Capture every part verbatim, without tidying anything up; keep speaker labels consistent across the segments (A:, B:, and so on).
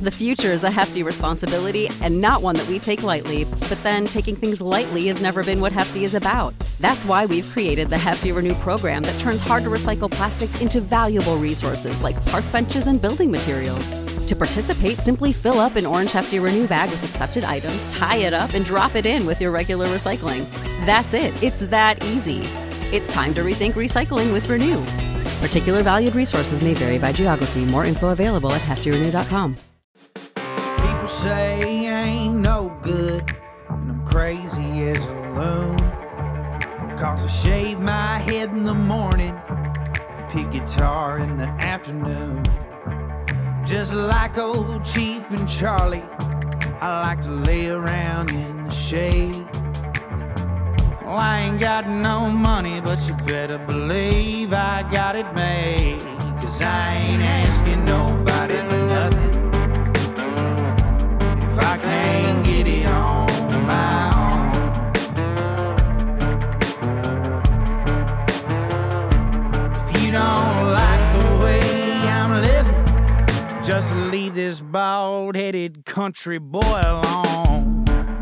A: The future is a hefty responsibility and not one that we take lightly, but then taking things lightly has never been what Hefty is about. That's why we've created the Hefty Renew program that turns hard-to-recycle plastics into valuable resources like park benches and building materials. To participate, simply fill up an orange Hefty Renew bag with accepted items, tie it up, and drop it in with your regular recycling. That's it. It's that easy. It's time to rethink recycling with Renew. Particular valued resources may vary by geography. More info available at hefty renew dot com.
B: People say I ain't no good, and I'm crazy as a loon. Cause I shave my head in the morning, and pick guitar in the afternoon. Just like old Chief and Charlie, I like to lay around in the shade. Well, I ain't got no money, but you better believe I got it made. Cause I ain't asking nobody for nothing if I can't get it on my own. If you don't like the way I'm living, just leave this bald-headed country boy alone.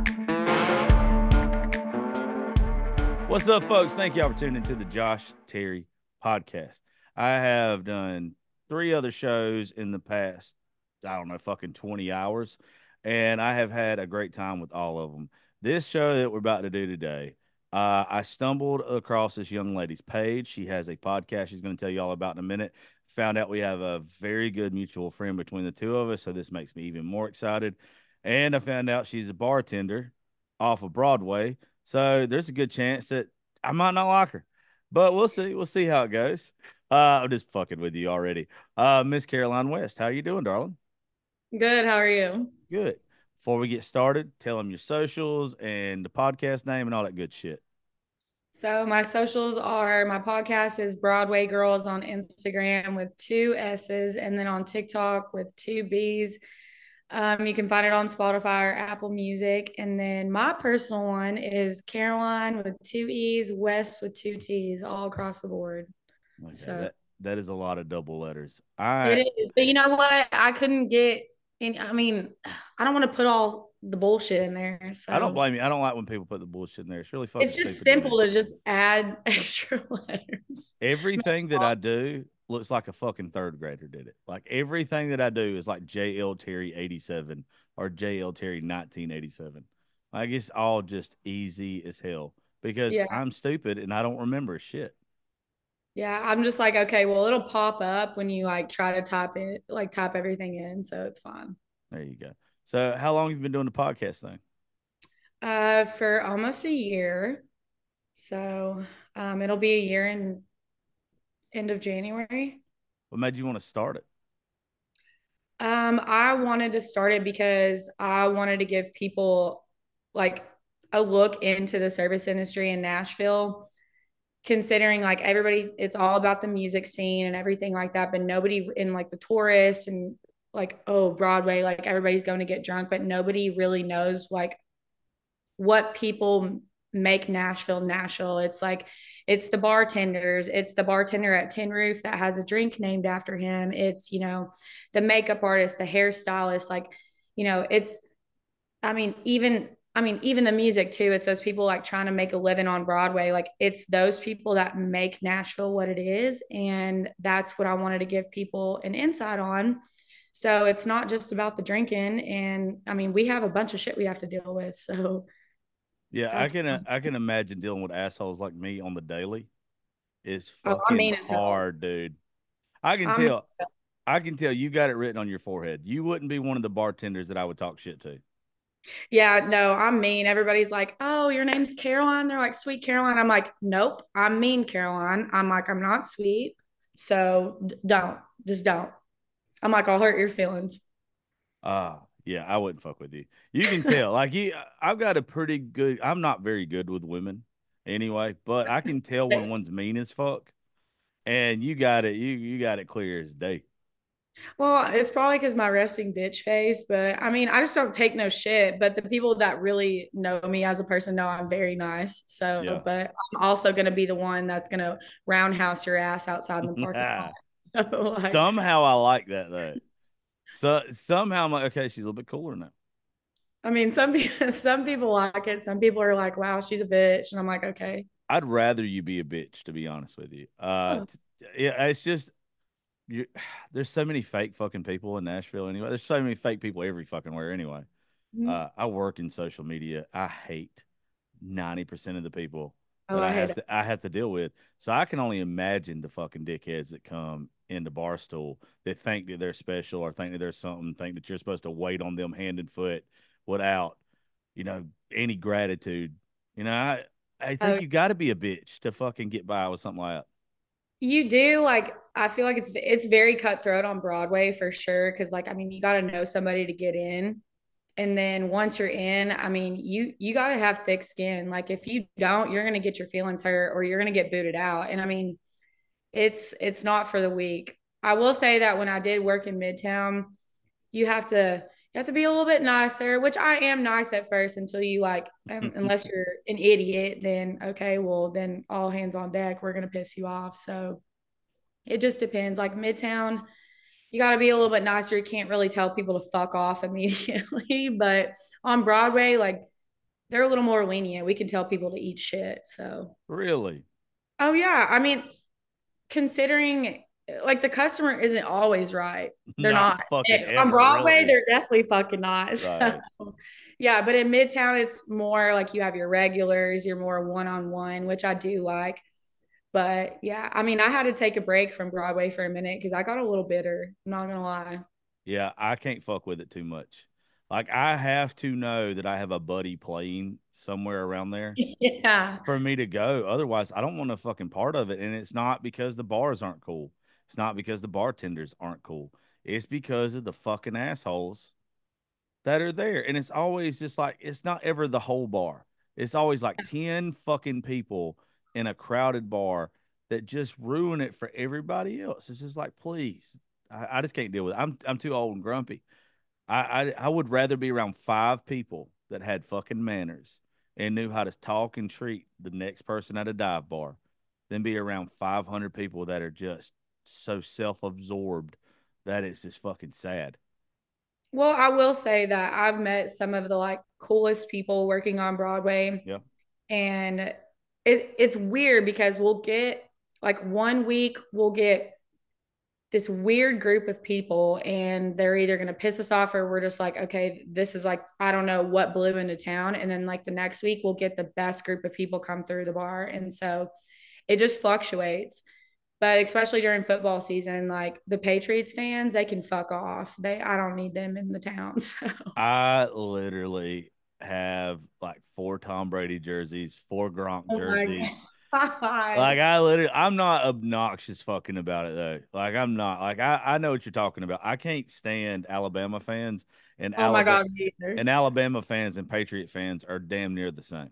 C: What's up, folks? Thank y'all for tuning into the Josh Terry podcast. I have done three other shows in the past, I don't know, fucking twenty hours, and I have had a great time with all of them. This show that we're about to do today, uh, I stumbled across this young lady's page. She has a podcast she's going to tell you all about in a minute. Found out we have a very good mutual friend between the two of us, so this makes me even more excited. And I found out she's a bartender off of Broadway. So there's a good chance that I might not like her, but we'll see. We'll see how it goes. Uh, I'm just fucking with you already. Uh, Miss Caroline West, how you doing, darling?
D: Good. How are you?
C: Good. Before we get started, tell them your socials and the podcast name and all that good shit.
D: So my socials are, my podcast is Broadway Girls on Instagram with two S's, and then on TikTok with two B's. Um, you can find it on Spotify or Apple Music. And then my personal one is Caroline with two E's, West with two T's, all across the board.
C: Okay,
D: so
C: that, that is a lot of double letters. I,
D: it is. But you know what? I couldn't get any, I mean, I don't want to put all the bullshit in there. So
C: I don't blame you. I don't like when people put the bullshit in there. It's really fucking
D: it's just
C: stupid
D: simple to, to just add extra letters.
C: Everything that I do looks like a fucking third grader did it. Like everything that I do is like J L Terry eighty-seven or J L Terry nineteen eighty-seven. Like it's all just easy as hell because
D: Yeah.
C: I'm stupid and I don't remember shit.
D: Yeah, I'm just like, okay, well, it'll pop up when you like try to type it, like type everything in, so it's fine.
C: There you go. So how long have you been doing the podcast thing?
D: Uh, for almost a year. So um, it'll be a year in end of January.
C: What made you want to start it?
D: Um, I wanted to start it because I wanted to give people like a look into the service industry in Nashville, considering like everybody, it's all about the music scene and everything like that, but nobody in like the tourists and like, oh, Broadway, like everybody's going to get drunk, but nobody really knows like what people make Nashville Nashville. It's like, it's the bartenders, it's the bartender at Tin Roof that has a drink named after him. It's, you know, the makeup artist, the hairstylist, like, you know, it's, I mean, even, I mean, even the music too. It's those people like trying to make a living on Broadway. Like it's those people that make Nashville what it is. And that's what I wanted to give people an insight on. So it's not just about the drinking. And I mean, we have a bunch of shit we have to deal with. So
C: yeah, I can fun. I can imagine dealing with assholes like me on the daily. It's fucking oh, I mean hard, dude. I can I'm tell. I can tell you got it written on your forehead. You wouldn't be one of the bartenders that I would talk shit to.
D: Yeah, no, I'm mean. Everybody's like, oh, your name's Caroline. They're like, sweet Caroline. I'm like, nope, I'm mean Caroline. I'm like, I'm not sweet. So don't, just don't. I'm like, I'll hurt your feelings.
C: Ah, uh, yeah, I wouldn't fuck with you. You can tell. Like you, I've got a pretty good. I'm not very good with women, anyway, but I can tell when one's mean as fuck. And you got it. You you got it clear as day.
D: Well, it's probably because my resting bitch face, but I mean, I just don't take no shit. But the people that really know me as a person know I'm very nice. So, yeah. But I'm also going to be the one that's going to roundhouse your ass outside in the parking lot.
C: Like, somehow I like that though. So somehow I'm like, okay, she's a little bit cooler now.
D: I mean, some people some people like it. Some people are like, wow, she's a bitch. And I'm like, okay.
C: I'd rather you be a bitch, to be honest with you. Uh,
D: Oh.
C: t- yeah, it's just you. There's so many fake fucking people in Nashville anyway. There's so many fake people every fucking where anyway.
D: Mhm.
C: Uh, I work in social media. I hate ninety percent of the people
D: Oh,
C: that
D: I
C: I
D: hate
C: have
D: it.
C: to I have to deal with. So I can only imagine the fucking dickheads that come into Barstool that think that they're special or think that there's something, think that you're supposed to wait on them hand and foot without, you know, any gratitude. You know, I I think
D: Oh,
C: you got to be a bitch to fucking get by with something like that.
D: you do like I feel like it's it's very cutthroat on Broadway for sure. Cause like I mean you gotta know somebody to get in. And then once you're in, I mean, you you gotta have thick skin. Like if you don't, you're gonna get your feelings hurt or you're gonna get booted out. And I mean, it's it's not for the weak. I will say that when I did work in Midtown, you have to you have to be a little bit nicer, which I am nice at first until you like um, unless you're an idiot, then okay, well then all hands on deck, we're gonna piss you off. So it just depends. Like Midtown, you got to be a little bit nicer. You can't really tell people to fuck off immediately, but on Broadway, like they're a little more lenient. We can tell people to eat shit. So,
C: Really?
D: oh yeah, I mean, considering like the customer isn't always right. They're
C: Not
D: not.
C: fucking
D: It- on
C: ever,
D: Broadway,
C: really.
D: they're definitely fucking not.
C: Right.
D: So, yeah, but in Midtown, it's more like you have your regulars, you're more one on one, which I do like. But yeah, I mean, I had to take a break from Broadway for a minute because I got a little bitter. I'm not gonna lie.
C: Yeah, I can't fuck with it too much. Like I have to know that I have a buddy playing somewhere around there
D: Yeah.
C: for me to go. Otherwise, I don't want a fucking part of it. And it's not because the bars aren't cool. It's not because the bartenders aren't cool. It's because of the fucking assholes that are there. And it's always just like it's not ever the whole bar. It's always like ten fucking people in a crowded bar that just ruin it for everybody else. It's just like, please. I, I just can't deal with it. I'm I'm too old and grumpy. I, I I would rather be around five people that had fucking manners and knew how to talk and treat the next person at a dive bar than be around five hundred people that are just so self-absorbed that it's just fucking sad.
D: Well, I will say that I've met some of the like coolest people working on Broadway,
C: Yeah.
D: and it, it's weird because we'll get like one week we'll get this weird group of people and they're either going to piss us off or we're just like, okay, this is like, I don't know what blew into town. And then like the next week we'll get the best group of people come through the bar. And so it just fluctuates. But especially during football season, like the Patriots fans, they can fuck off. They, I don't need them in the town. So,
C: I literally have like four Tom Brady jerseys, four Gronk
D: oh my
C: jerseys.
D: God.
C: Like I literally, I'm not obnoxious fucking about it though. Like I'm not. Like I, I know what you're talking about. I can't stand Alabama fans and
D: Oh my
C: Alabama
D: God, me either.
C: and Alabama fans and Patriot fans are damn near the same.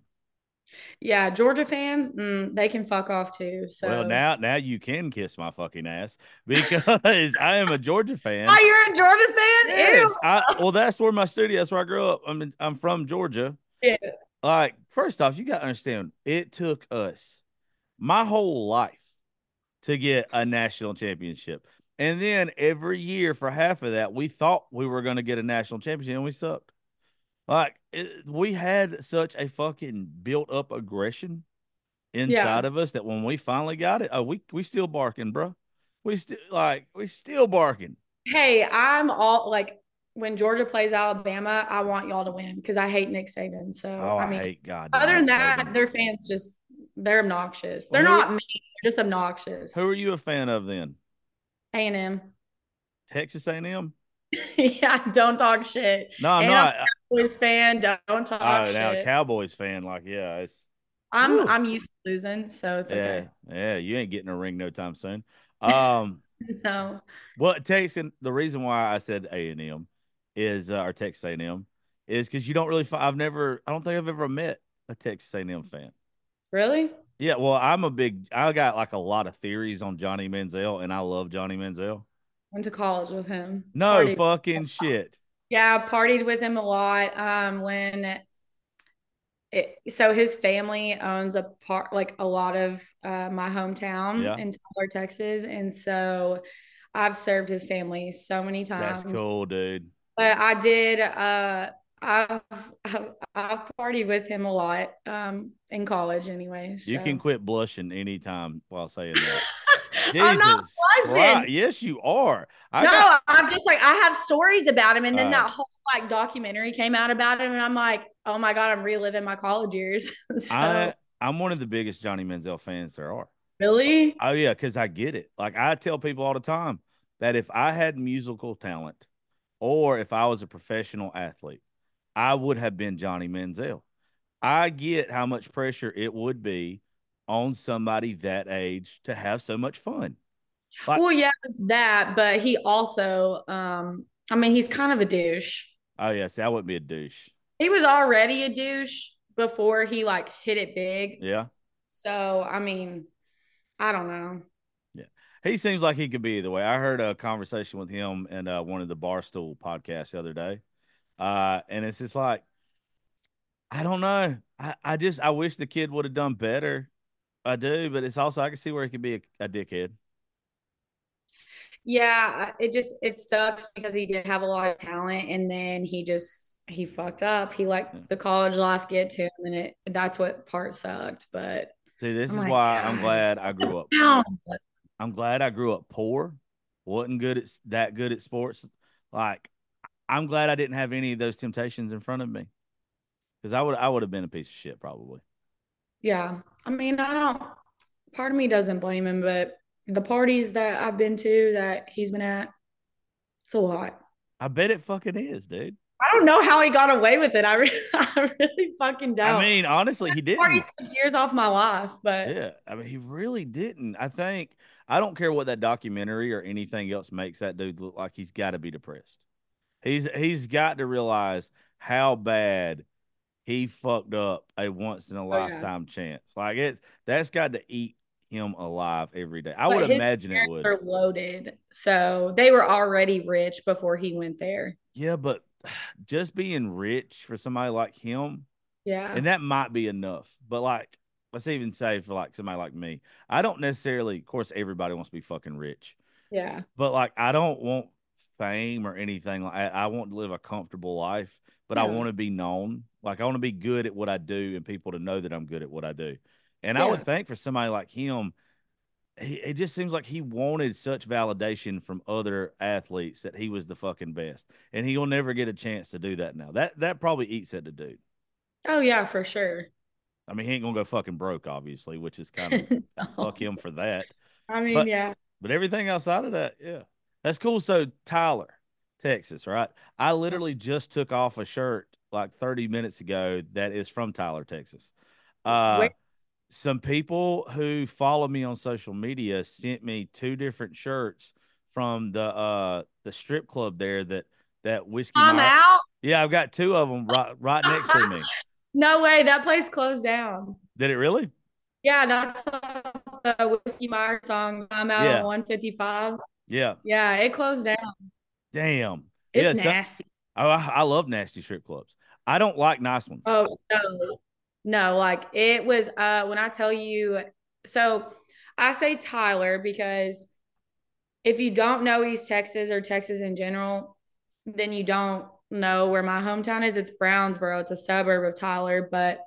D: Yeah, Georgia fans, mm, they can fuck off too.
C: Well,
D: So,
C: now now you can kiss my fucking ass because I am a Georgia fan.
D: oh, you're a Georgia fan? Ew.
C: Yes, I well that's where my studio. That's where I grew up. I'm in, I'm from Georgia.
D: Yeah.
C: Like first off, you got to understand, it took us my whole life to get a national championship. And then every year for half of that, we thought we were going to get a national championship and we sucked. Like it, we had such a fucking built up aggression
D: Yeah.
C: inside of us that when we finally got it, oh, we we still barking, bro. We still like we still barking.
D: Hey, I'm all like when Georgia plays Alabama, I want y'all to win because I hate Nick Saban. So,
C: Oh,
D: I
C: I
D: mean,
C: hate goddamn
D: other than
C: Nick
D: that,
C: Saban.
D: their fans just they're obnoxious.
C: Well,
D: They're
C: who
D: not mean, they're just obnoxious.
C: who are you a fan of then?
D: A and M.
C: Texas A and M?
D: Yeah, don't talk shit.
C: No, I'm
D: And I'm
C: not.
D: a Cowboys fan. Don't talk
C: Oh, now a
D: shit.
C: Cowboys fan, like yeah, it's
D: I'm
C: whew.
D: I'm used to losing, so it's
C: Yeah,
D: okay.
C: yeah, you ain't getting a ring no time soon. Um,
D: No.
C: well, Texas, the reason why I said A and M is uh, or Texas A and M is because you don't really. I've never. I don't think I've ever met a Texas A and M fan.
D: Really?
C: Yeah, well, I'm a big. I got like a lot of theories on Johnny Manziel, and I love Johnny Manziel.
D: Went to college with him.
C: No
D: Partied.
C: fucking shit.
D: Yeah, partied with him a lot. Um, when it, so his family owns a part like a lot of uh, my hometown
C: Yeah.
D: in Tyler, Texas, and so I've served his family so many times.
C: That's cool, dude.
D: But I did. Uh, I've, I've I've partied with him a lot. Um, in college, anyway. So.
C: You can quit blushing anytime while saying that.
D: I'm not
C: Jesus
D: blushing.
C: Christ. Yes, you are. I
D: no,
C: got,
D: I'm just like I have stories about him, and then
C: uh,
D: that whole like documentary came out about him, and I'm like, oh my god, I'm reliving my college years. so
C: I I'm one of the biggest Johnny Manziel fans there are.
D: really,
C: Oh yeah, because I get it. Like I tell people all the time that if I had musical talent, or if I was a professional athlete, I would have been Johnny Manziel. I get how much pressure it would be on somebody that age to have so much fun. Like,
D: well, yeah, that, but he also, um, I mean, he's kind of a douche.
C: oh yeah, see, I wouldn't be a douche.
D: He was already a douche before he like hit it big.
C: Yeah.
D: So I mean, I don't know.
C: Yeah. He seems like he could be either way. I heard a conversation with him and uh, one of the Barstool podcasts the other day. Uh, and it's just like, I don't know. I, I just, I wish the kid would have done better. I do, but it's also, I can see where he could be a, a dickhead.
D: Yeah, it just it sucks because he did have a lot of talent, and then he just he fucked up. He let
C: Yeah.
D: the college life get to him, and it that's what part sucked. But
C: See, this
D: I'm
C: is
D: like,
C: why I'm
D: God.
C: glad I grew up.
D: Down.
C: I'm glad I grew up poor, wasn't good at that good at sports. Like, I'm glad I didn't have any of those temptations in front of me, because I would I would have been a piece of shit probably.
D: Yeah, I mean, I don't. Part of me doesn't blame him, but the parties that I've been to that he's been at, it's a lot.
C: I bet it fucking is, dude.
D: I don't know how he got away with it. I, re- I really fucking don't.
C: I mean, honestly, he didn't.
D: Parties took years off my life, but
C: Yeah, I mean, he really didn't. I think I don't care what that documentary or anything else makes that dude look like. He's got to be depressed. He's he's got to realize how bad he fucked up a once in a
D: Oh, yeah.
C: lifetime chance. Like it, that's got to eat him alive every day. I
D: But
C: would
D: his
C: imagine it
D: parents
C: would.
D: are loaded, so they were already rich before he went there.
C: Yeah, but just being rich for somebody like him,
D: Yeah,
C: and that might be enough. But like, let's even say for like somebody like me, I don't necessarily. Of course, everybody wants to be fucking rich.
D: yeah,
C: But like, I don't want fame or anything like that. I want to live a comfortable life, but I
D: Yeah.
C: want to be known. Like, I want to be good at what I do and people to know that I'm good at what I do. And I
D: Yeah.
C: would think for somebody like him, he, it just seems like he wanted such validation from other athletes that he was the fucking best. And he'll never get a chance to do that now. That that probably eats at the dude.
D: Oh yeah, for sure.
C: I mean, he ain't gonna go fucking broke, obviously, which is kind of
D: No.
C: fuck him for that.
D: I mean,
C: But
D: yeah.
C: But everything outside of that, yeah. That's cool. So Tyler, Texas, right? I literally just took off a shirt like thirty minutes ago that is from Tyler, Texas. Uh
D: Where-
C: some people who follow me on social media sent me two different shirts from the uh the strip club there that that whiskey
D: I'm
C: Myers-
D: out.
C: Yeah, I've got two of them right right next to me.
D: No way, that place closed down.
C: Did it really?
D: Yeah, that's uh, the Whiskey Myers song. I'm out
C: Yeah.
D: on one fifty-five.
C: Yeah.
D: Yeah, it closed down.
C: Damn.
D: It's
C: yeah, so-
D: nasty.
C: I, I love nasty strip clubs. I don't like nice ones.
D: Oh no, no, like it was uh when I tell you, so I say Tyler because if you don't know East Texas or Texas in general, then you don't know where my hometown is. It's Brownsboro. It's a suburb of Tyler, but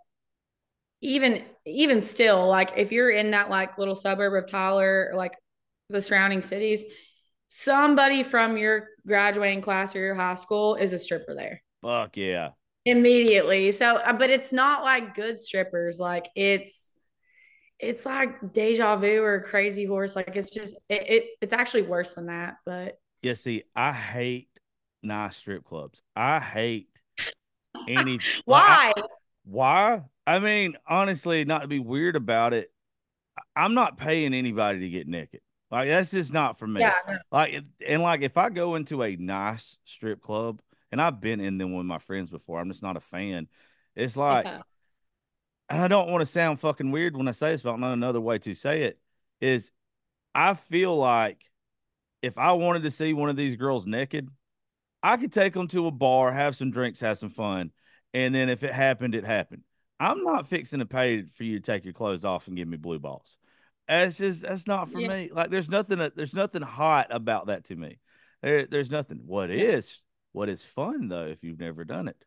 D: even even still, like if you're in that like little suburb of Tyler, like the surrounding cities, somebody from your graduating class or your high school is a stripper there
C: Fuck yeah.
D: immediately. So, uh, but it's not like good strippers. Like it's it's like deja vu or crazy horse. Like it's just it, it it's actually worse than that. But
C: Yeah, see, I hate nice strip clubs. I hate any.
D: why?
C: Like, I- why? I mean, honestly, not to be weird about it, I- I'm not paying anybody to get naked. Like that's just not for me.
D: Yeah, no.
C: Like, if- and like if I go into a nice strip club, and I've been in them with my friends before, I'm just not a fan. It's like,
D: Yeah.
C: and I don't want to sound fucking weird when I say this, but I don't know another way to say it is I feel like if I wanted to see one of these girls naked, I could take them to a bar, have some drinks, have some fun. And then if it happened, it happened. I'm not fixing to pay for you to take your clothes off and give me blue balls. That's just that's not for
D: Yeah.
C: me. Like there's nothing there's nothing hot about that to me. There, there's nothing. What
D: Yeah.
C: is what is fun though, if you've never done it,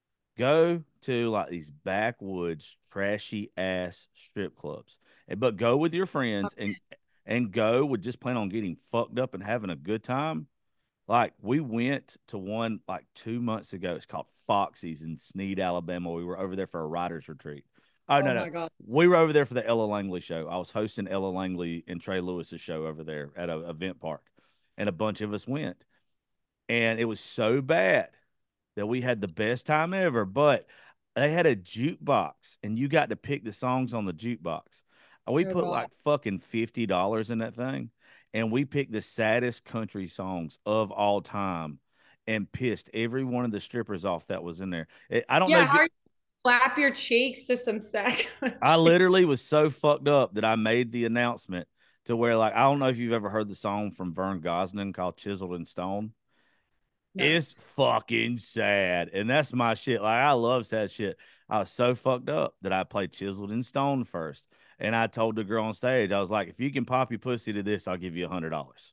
C: go to like these backwoods, trashy ass strip clubs. And but go with your friends and and go with just plan on getting fucked up and having a good time. Like we went to one like two months ago. It's called Foxy's in Sneed, Alabama. We were over there for a writers retreat. Oh,
D: Oh
C: no, no.
D: my God.
C: We were over there for the Ella Langley show. I was hosting Ella Langley and Trey Lewis's show over there at an event park. And a bunch of us went. And it was so bad that we had the best time ever. But they had a jukebox and you got to pick the songs on the jukebox. And we
D: Oh
C: put
D: God.
C: like fucking fifty dollars in that thing. And we picked the saddest country songs of all time and pissed every one of the strippers off that was in there. It, I don't know
D: Yeah,
C: if
D: how
C: you,
D: are you slap your cheeks to some sack?
C: I literally was so fucked up that I made the announcement to where, like, I don't know if you've ever heard the song from Vern Gosdin called Chiseled in Stone.
D: No.
C: It's fucking sad. And that's my shit. Like, I love sad shit. I was so fucked up that I played Chiseled in Stone first. And I told the girl on stage, I was like, if you can pop your pussy to this, I'll give you a hundred dollars.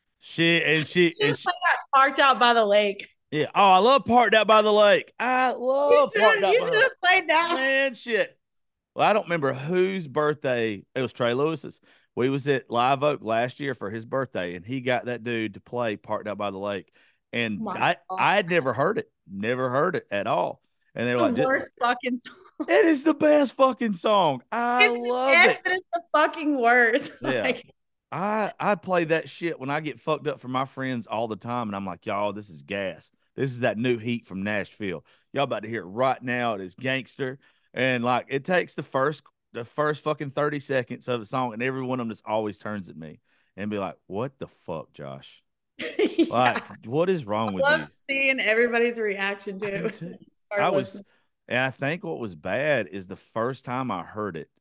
C: She and she
D: You
C: and
D: should
C: she,
D: have parked out by the lake.
C: yeah. Oh, I love Parked Out by the Lake. I
D: You
C: love Parked
D: should
C: Out by the Lake.
D: have played that.
C: Man, shit. Well, I don't remember whose birthday. It was Trey Lewis's. We was at Live Oak last year for his birthday, and he got that dude to play Parked Out by the Lake. And
D: Oh my
C: I,
D: God.
C: I had never heard it, never heard it at all. And they
D: It's
C: were
D: the
C: like,
D: worst fucking song.
C: it is the best fucking song. I
D: It's the
C: love
D: best,
C: it.
D: but it's the fucking worst.
C: Yeah.
D: Like,
C: I I play that shit when I get fucked up for my friends all the time, and I'm like, y'all, this is gas. This is that new heat from Nashville. Y'all about to hear it right now. It is gangster, and like it takes the first the first fucking thirty seconds of the song, and every one of them just always turns at me and be like, "What the fuck, Josh?
D: yeah.
C: Like, what is wrong
D: I
C: with
D: love
C: you?"
D: seeing everybody's reaction to
C: I do
D: it.
C: too.
D: Start
C: I was,
D: listening.
C: and I think what was bad is the first time I heard it,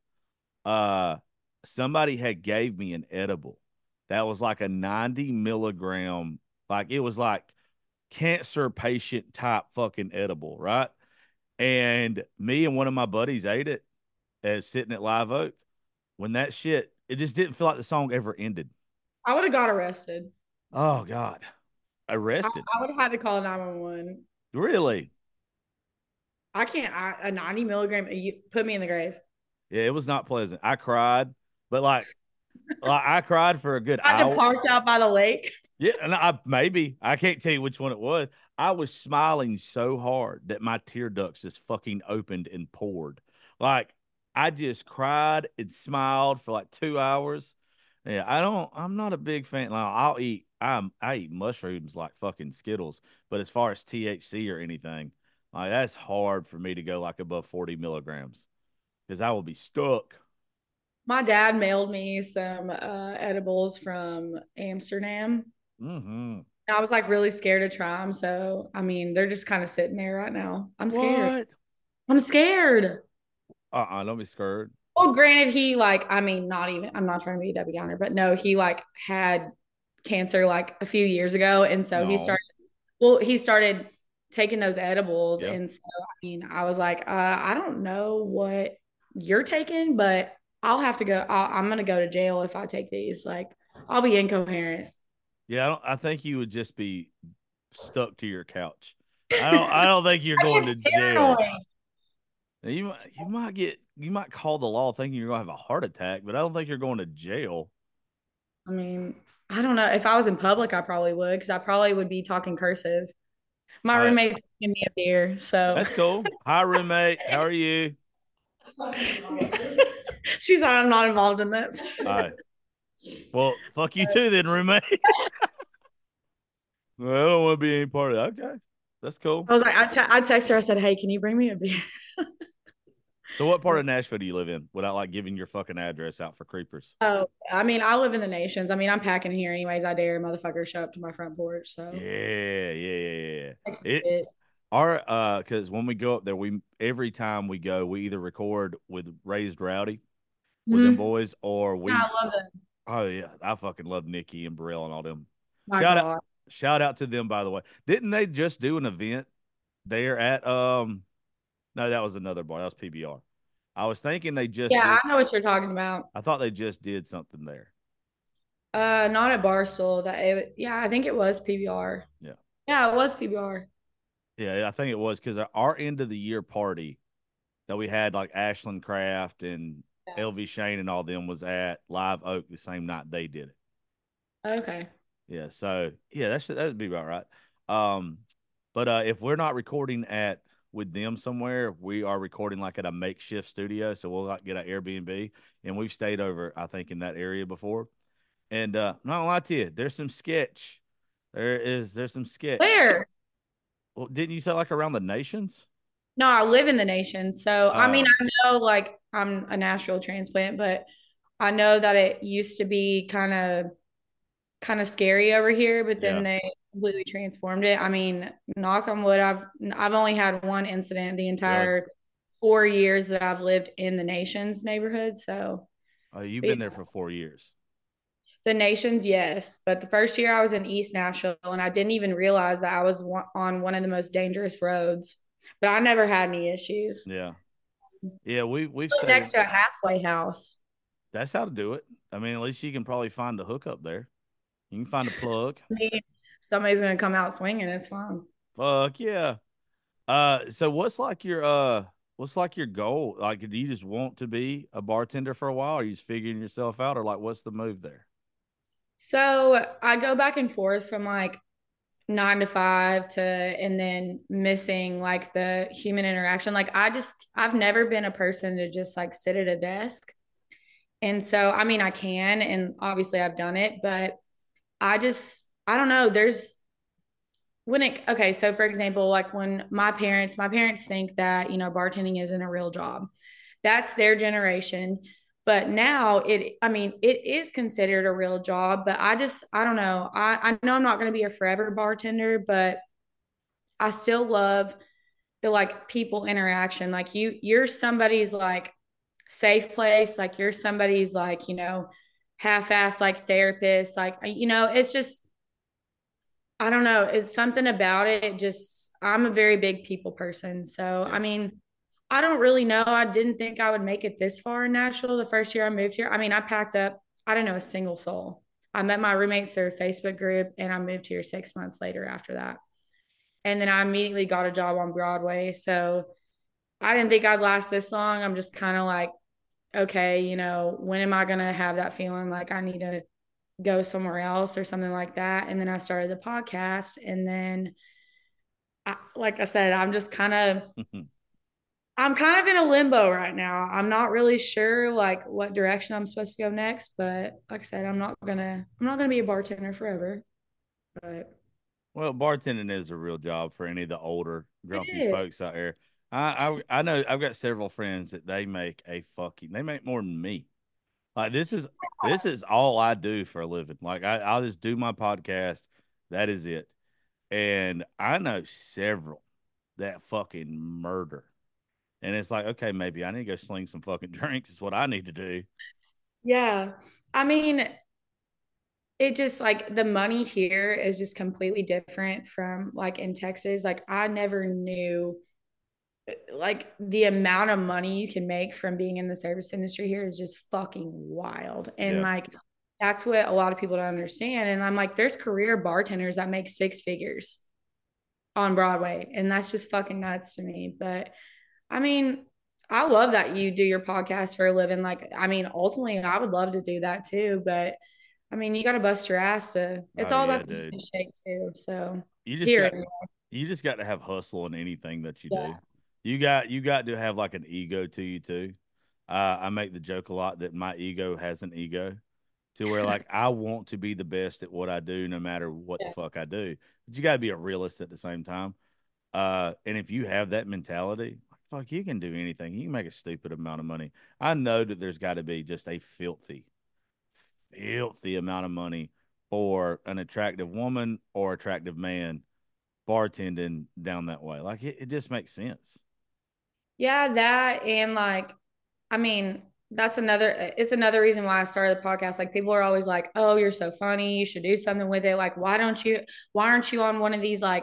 C: uh, somebody had gave me an edible that was like a ninety milligram, like it was like cancer patient type fucking edible, right? And me and one of my buddies ate it as sitting at Live Oak. When that shit, it just didn't feel like the song ever ended.
D: I would have got arrested.
C: Oh God,
D: I,
C: arrested?
D: I would have had to call nine one one.
C: Really?
D: I can't. I, a ninety milligram. You put me in the grave.
C: Yeah, it was not pleasant. I cried, but like, like I cried for a good
D: I had
C: hour.
D: parked out by the lake.
C: Yeah, and I maybe I can't tell you which one it was. I was smiling so hard that my tear ducts just fucking opened and poured. Like I just cried and smiled for like two hours. Yeah, I don't. I'm not a big fan. Like, I'll eat. I'm. I eat mushrooms like fucking Skittles. But as far as T H C or anything, like that's hard for me to go like above forty milligrams because I will be stuck.
D: My dad mailed me some uh, edibles from Amsterdam.
C: Mm-hmm.
D: And I was like really scared to try them. So, I mean, they're just kind of sitting there right now. I'm scared.
C: What?
D: I'm scared.
C: Uh-uh. Don't be scared.
D: Well, granted, he like, I mean, not even, I'm not trying to be a Debbie Downer, but no, he like had cancer like a few years ago. And so he
C: No.
D: started, well, he started taking those edibles.
C: Yeah.
D: And so, I mean, I was like, uh, I don't know what you're taking, but I'll have to go. I'll, I'm going to go to jail if I take these. Like, I'll be incoherent.
C: Yeah, I don't. I think you would just be stuck to your couch. I don't. I don't think you're going to jail. You might. You might get. You might call the law thinking you're going to have a heart attack, but I don't think you're going to jail.
D: I mean, I don't know. If I was in public, I probably would because I probably would be talking cursive. My
C: Uh,
D: roommate's giving me a beer, so
C: That's cool. Hi, roommate. How are you?
D: she's like, I'm not involved in this.
C: Hi. Well, fuck you too, then, roommate. Well, I don't want to be any part of that. Okay, that's cool.
D: I was like, I, te- I text her. I said, hey, can you bring me a beer?
C: So, what part of Nashville do you live in without like giving your fucking address out for creepers?
D: Oh, I mean, I live in the Nations. I mean, I'm packing here anyways. I dare motherfuckers show up to my front porch. So
C: Yeah, yeah, yeah, yeah.
D: Next
C: It,
D: bit.
C: our uh, because when we go up there, we every time we go, we either record with Raised Rowdy with them
D: Mhm.
C: boys, or we.
D: Yeah, I love them.
C: Oh yeah, I fucking love Nikki and Burrell and all them.
D: My
C: Shout
D: God.
C: out, shout out to them, by the way. Didn't they just do an event there at um? No, that was another bar. That was P B R. I was thinking they just
D: Yeah,
C: did.
D: I know what you're talking about.
C: I thought they just did something there.
D: Uh, not at Barstool. That it, yeah, I think it was P B R.
C: Yeah.
D: Yeah, it was P B R.
C: Yeah, I think it was because our end of the year party that we had, like Ashland Craft and
D: Yeah.
C: L V Shane and all them, was at Live Oak the same night they did it.
D: Okay.
C: Yeah, so yeah, that's that'd be about right. Um, but uh, if we're not recording at with them somewhere, we are recording like at a makeshift studio. So we'll like get an Airbnb, and we've stayed over, I think, in that area before. And uh, I'm not gonna lie to you, there's some sketch. There is there's some sketch.
D: Where?
C: Well, didn't you say like around the nations?
D: No, I live in the nation. So, I mean,
C: Oh,
D: I know like I'm a natural transplant, but I know that it used to be kind of kind of scary over here, but then
C: yeah.
D: they completely transformed it. I mean, knock on wood, I've I've only had one incident the
C: Really?
D: entire four years that I've lived in the nation's neighborhood. So,
C: Oh, you've
D: but
C: been
D: yeah,
C: there for four years.
D: the nation's, yes. But the first year I was in East Nashville and I didn't even realize that I was one, on one of the most dangerous roads, but I never had any issues.
C: Yeah. Yeah, we we've
D: Live
C: stayed in.
D: next to a halfway house.
C: That's how to do it. I mean, at least you can probably find a hook up there. You can find a plug.
D: I mean, somebody's gonna come out swinging. It's fine.
C: Fuck yeah. Uh, so what's like your uh, what's like your goal? Like, do you just want to be a bartender for a while? Or are you just figuring yourself out, or like, what's the move there?
D: So I go back and forth from like nine to five to, and then missing like the human interaction. Like I just, I've never been a person to just like sit at a desk. And so, I mean, I can, and obviously I've done it, but I just, I don't know. There's, when it, okay, so for example, like when my parents, my parents think that, you know, bartending isn't a real job. That's their generation. But now it, I mean, it is considered a real job, but I just, I don't know. I, I know I'm not going to be a forever bartender, but I still love the like people interaction. Like you, you're somebody's like safe place. Like you're somebody's like, you know, half-ass like therapist. Like, you know, it's just, I don't know. It's something about it. Just, I'm a very big people person. So, I
C: Yeah.
D: mean, I don't really know. I didn't think I would make it this far in Nashville the first year I moved here. I mean, I packed up, I don't know a single soul. I met my roommates through a Facebook group and I moved here six months later after that. And then I immediately got a job on Broadway. So I didn't think I'd last this long. I'm just kind of like, okay, you know, when am I going to have that feeling like I need to go somewhere else or something like that? And then I started the podcast. And then, I, like I said, I'm just kind of, I'm kind of in a limbo right now. I'm not really sure like what direction I'm supposed to go next, but like I said, I'm not gonna I'm not gonna be a bartender forever. But
C: Well, bartending is a real job for any of the older
D: it
C: grumpy
D: is.
C: folks out there. I, I I know I've got several friends that they make a fucking they make more than me. Like this is this is all I do for a living. Like I, I'll just do my podcast. That is it. And I know several that fucking murder. And it's like, okay, maybe I need to go sling some fucking drinks is what I need to do.
D: Yeah. I mean, it just like the money here is just completely different from like in Texas. Like I never knew like the amount of money you can make from being in the service industry here is just fucking wild. And
C: Yeah.
D: like that's what a lot of people don't understand. And I'm like, there's career bartenders that make six figures on Broadway. And that's just fucking nuts to me. But I mean, I love that you do your podcast for a living. Like, I mean, ultimately, I would love to do that too. But I mean, you got to bust your ass to, it's
C: Oh
D: all
C: yeah,
D: about the
C: dude.
D: shake too. So
C: You just got
D: here,
C: you just got to have hustle in anything that you do.
D: yeah.
C: You got you got to have like an ego to you too. Uh, I make the joke a lot that my ego has an ego to where like I want to be the best at what I do no matter what the
D: Yeah.
C: fuck I do. But you got to be a realist at the same time. Uh, and if you have that mentality, fuck, you can do anything. You can make a stupid amount of money. I know that there's got to be just a filthy, filthy amount of money for an attractive woman or attractive man bartending down that way. Like it, it just makes sense.
D: Yeah, that and like, I mean, that's another, it's another reason why I started the podcast. Like people are always like, oh, you're so funny. You should do something with it. Like, why don't you, why aren't you on one of these like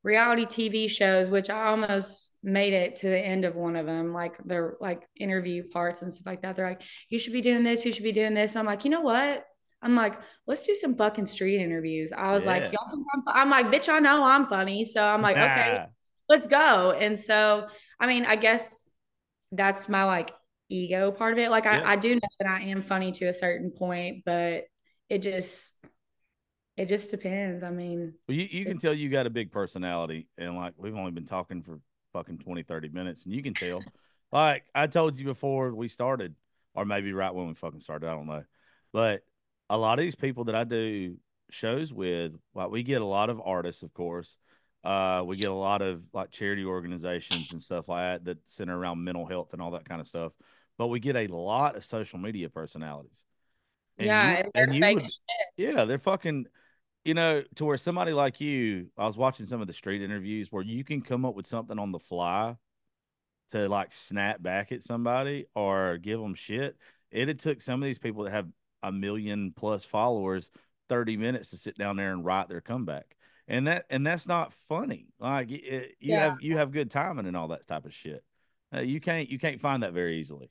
D: reality T V shows, which I almost made it to the end of one of them, like their like interview parts and stuff like that. They're like, you should be doing this, you should be doing this. And I'm like, you know what? I'm like, let's do some fucking street interviews. I was yeah. like, y'all think I'm, I'm like, bitch, I know I'm funny. So I'm like, okay, let's go. And so, I mean, I guess that's my like ego part of it. Like I, yeah. I do know that I am funny to a certain point, but it just, it just depends. I mean,
C: well, you, you can tell you got a big personality, and like, we've only been talking for fucking twenty, thirty minutes, and you can tell, like I told you before we started, or maybe right when we fucking started, I don't know. But a lot of these people that I do shows with, like, we get a lot of artists, of course. Uh, we get a lot of like charity organizations and stuff like that that center around mental health and all that kind of stuff. But we get a lot of social media personalities. And
D: yeah,
C: you,
D: and,
C: and you would, yeah, they're fucking, you know, to where somebody like you, I was watching some of the street interviews where you can come up with something on the fly to like snap back at somebody or give them shit. It had took some of these people that have a million plus followers thirty minutes to sit down there and write their comeback. And that and that's not funny. Like it, you yeah. have you have good timing and all that type of shit. Uh, you can't you can't find that very easily.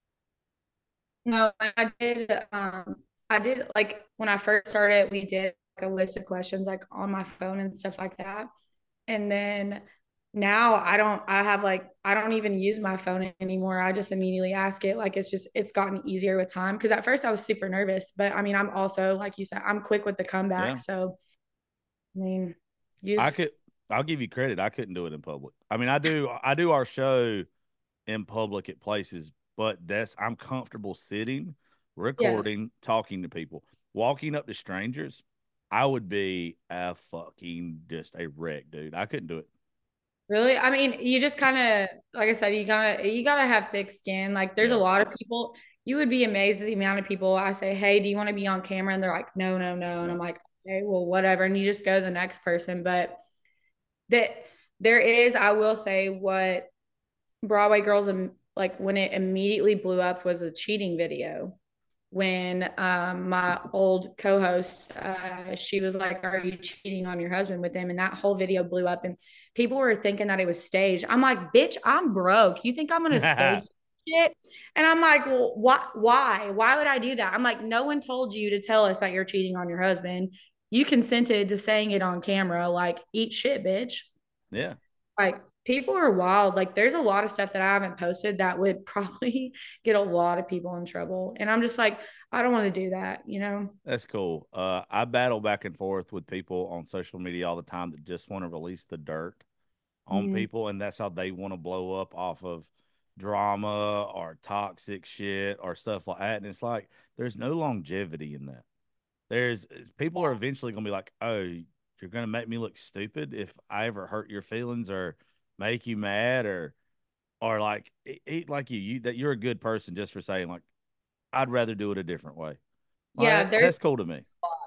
D: No, I did. Um, I did like when I first started. We did like a list of questions like on my phone and stuff like that. And then now I don't. I have like I don't even use my phone anymore. I just immediately ask it. Like it's just it's gotten easier with time. Because at first I was super nervous, but I mean I'm also like you said I'm quick with the comeback. Yeah. So. I mean, you just...
C: I could. I'll give you credit. I couldn't do it in public. I mean, I do. I do our show in public at places, but that's I'm comfortable sitting, recording, yeah. talking to people. Walking up to strangers, I would be a fucking just a wreck, dude. I couldn't do it.
D: Really? I mean, you just kind of, like I said, you gotta you gotta have thick skin. Like, there's yeah. a lot of people. You would be amazed at the amount of people I say, "Hey, do you want to be on camera?" And they're like, "No, no, no," and yeah. I'm like. Okay, well, whatever. And you just go to the next person. But that there is, I will say, what Broadway Girls, like when it immediately blew up was a cheating video. When um, my old co-host, uh, she was like, are you cheating on your husband with him? And that whole video blew up and people were thinking that it was staged. I'm like, bitch, I'm broke. You think I'm going to stage shit? And I'm like, well, why, why, why would I do that? I'm like, no one told you to tell us that you're cheating on your husband. You consented to saying it on camera. Like, eat shit, bitch.
C: Yeah.
D: Like, people are wild. Like, there's a lot of stuff that I haven't posted that would probably get a lot of people in trouble. And I'm just like, I don't want to do that, you know?
C: That's cool. Uh, I battle back and forth with people on social media all the time that just want to release the dirt on mm-hmm. people. And that's how they want to blow up off of drama or toxic shit or stuff like that. And it's like, there's no longevity in that. There's people are eventually going to be like, oh, you're going to make me look stupid if I ever hurt your feelings or make you mad or, or like, eat like you, you, that you're a good person just for saying like, I'd rather do it a different way.
D: Yeah.
C: Like, that's cool to me.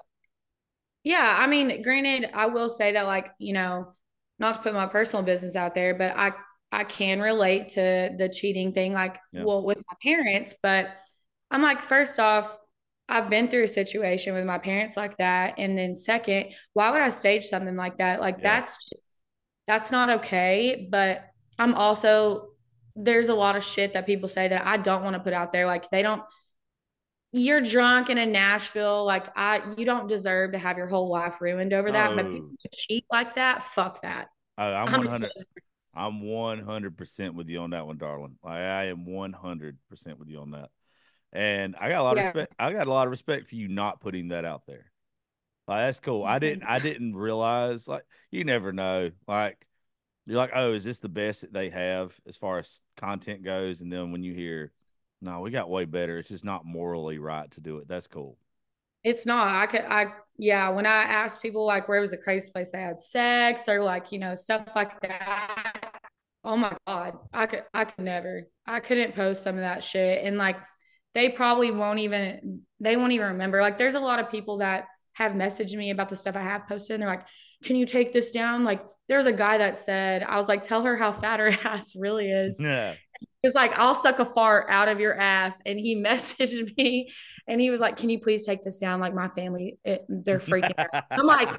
D: Yeah. I mean, granted, I will say that like, you know, not to put my personal business out there, but I, I can relate to the cheating thing, like, yeah. well, with my parents, but I'm like, first off, I've been through a situation with my parents like that. And then second, why would I stage something like that? Like, yeah. that's just, that's not okay. But I'm also, there's a lot of shit that people say that I don't want to put out there. Like, they don't, you're drunk and in Nashville. Like, I, you don't deserve to have your whole life ruined over that. Oh. But people cheat like that, fuck that.
C: Oh, I'm one hundred. I'm one hundred percent with you on that one, darling. Like, I am one hundred percent with you on that. And I got a lot yeah. of respect. I got a lot of respect for you not putting that out there. Like, that's cool. I didn't. I didn't realize. Like, you never know. Like, you're like, oh, is this the best that they have as far as content goes? And then when you hear, no, we got way better. It's just not morally right to do it. That's cool.
D: It's not. I could. I yeah. When I asked people like, where was the craziest place they had sex, or like, you know, stuff like that. Oh my God, I could. I could never. I couldn't post some of that shit. And like, they probably won't even, they won't even remember. Like, there's a lot of people that have messaged me about the stuff I have posted. And they're like, can you take this down? Like, there's a guy that said, I was like, tell her how fat her ass really is.
C: Yeah.
D: It's like, I'll suck a fart out of your ass. And he messaged me and he was like, can you please take this down? Like, my family, it, they're freaking out. I'm like,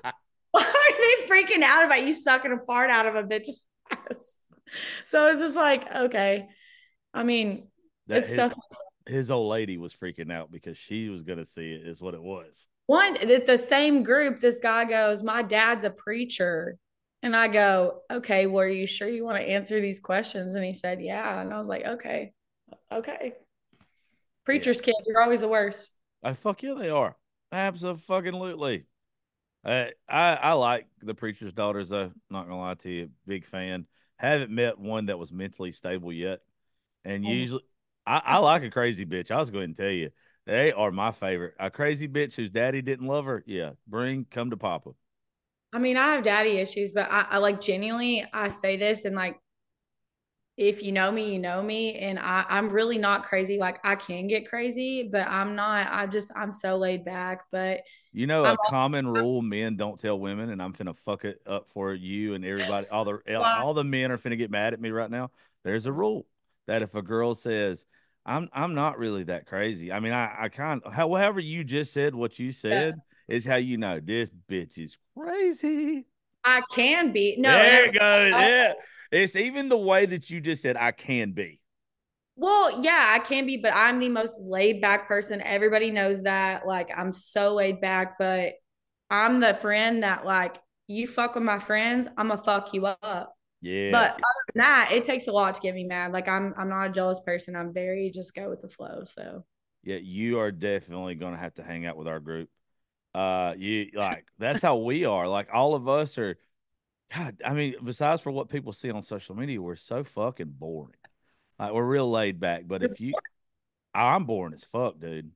D: Why are they freaking out about you sucking a fart out of a bitch's ass? So it's just like, okay. I mean,
C: That
D: it's
C: his,
D: stuff.
C: his old lady was freaking out because she was gonna see it, is what it was.
D: One, the, the same group, this guy goes, my dad's a preacher. And I go, okay, well, are you sure you want to answer these questions? And he said, yeah. And I was like, okay, okay. Preacher's
C: Yeah.
D: kid, you're always the worst.
C: I fuck yeah, they are. Absolutely. I, I I like the preacher's daughters though. Not gonna lie to you, big fan. Haven't met one that was mentally stable yet. And
D: Oh,
C: usually, I, I like a crazy bitch. I was going to tell you, they are my favorite. A crazy bitch whose daddy didn't love her. Yeah, bring come to Papa.
D: I mean, I have daddy issues, but I, I like genuinely, I say this and like, if you know me, you know me. And I, I'm really not crazy. Like I can get crazy, but I'm not, I just, I'm so laid back, but
C: You know,
D: I'm
C: a common rule men don't tell women, and I'm finna fuck it up for you and everybody. All the all the men are finna get mad at me right now. There's a rule that if a girl says, "I'm I'm not really that crazy," I mean, I I kind however you just said what you
D: yeah,
C: said is how you know this bitch is crazy.
D: I can be. No, and
C: There
D: I'm,
C: it goes. Yeah, it's even the way that you just said I can be.
D: well, yeah, I can be, but I'm the most laid back person. Everybody knows that. Like I'm so laid back, but I'm the friend that like you fuck with my friends, I'm gonna fuck you up.
C: Yeah,
D: But other than that, it takes a lot to get me mad. Like I'm I'm not a jealous person. I'm very just go with the flow. So
C: yeah, you are definitely gonna have to hang out with our group. Uh, you like that's how we are. Like all of us are. God, I mean, besides for what people see on social media, we're so fucking boring. Like we're real laid back. But if you, I'm boring as fuck, dude.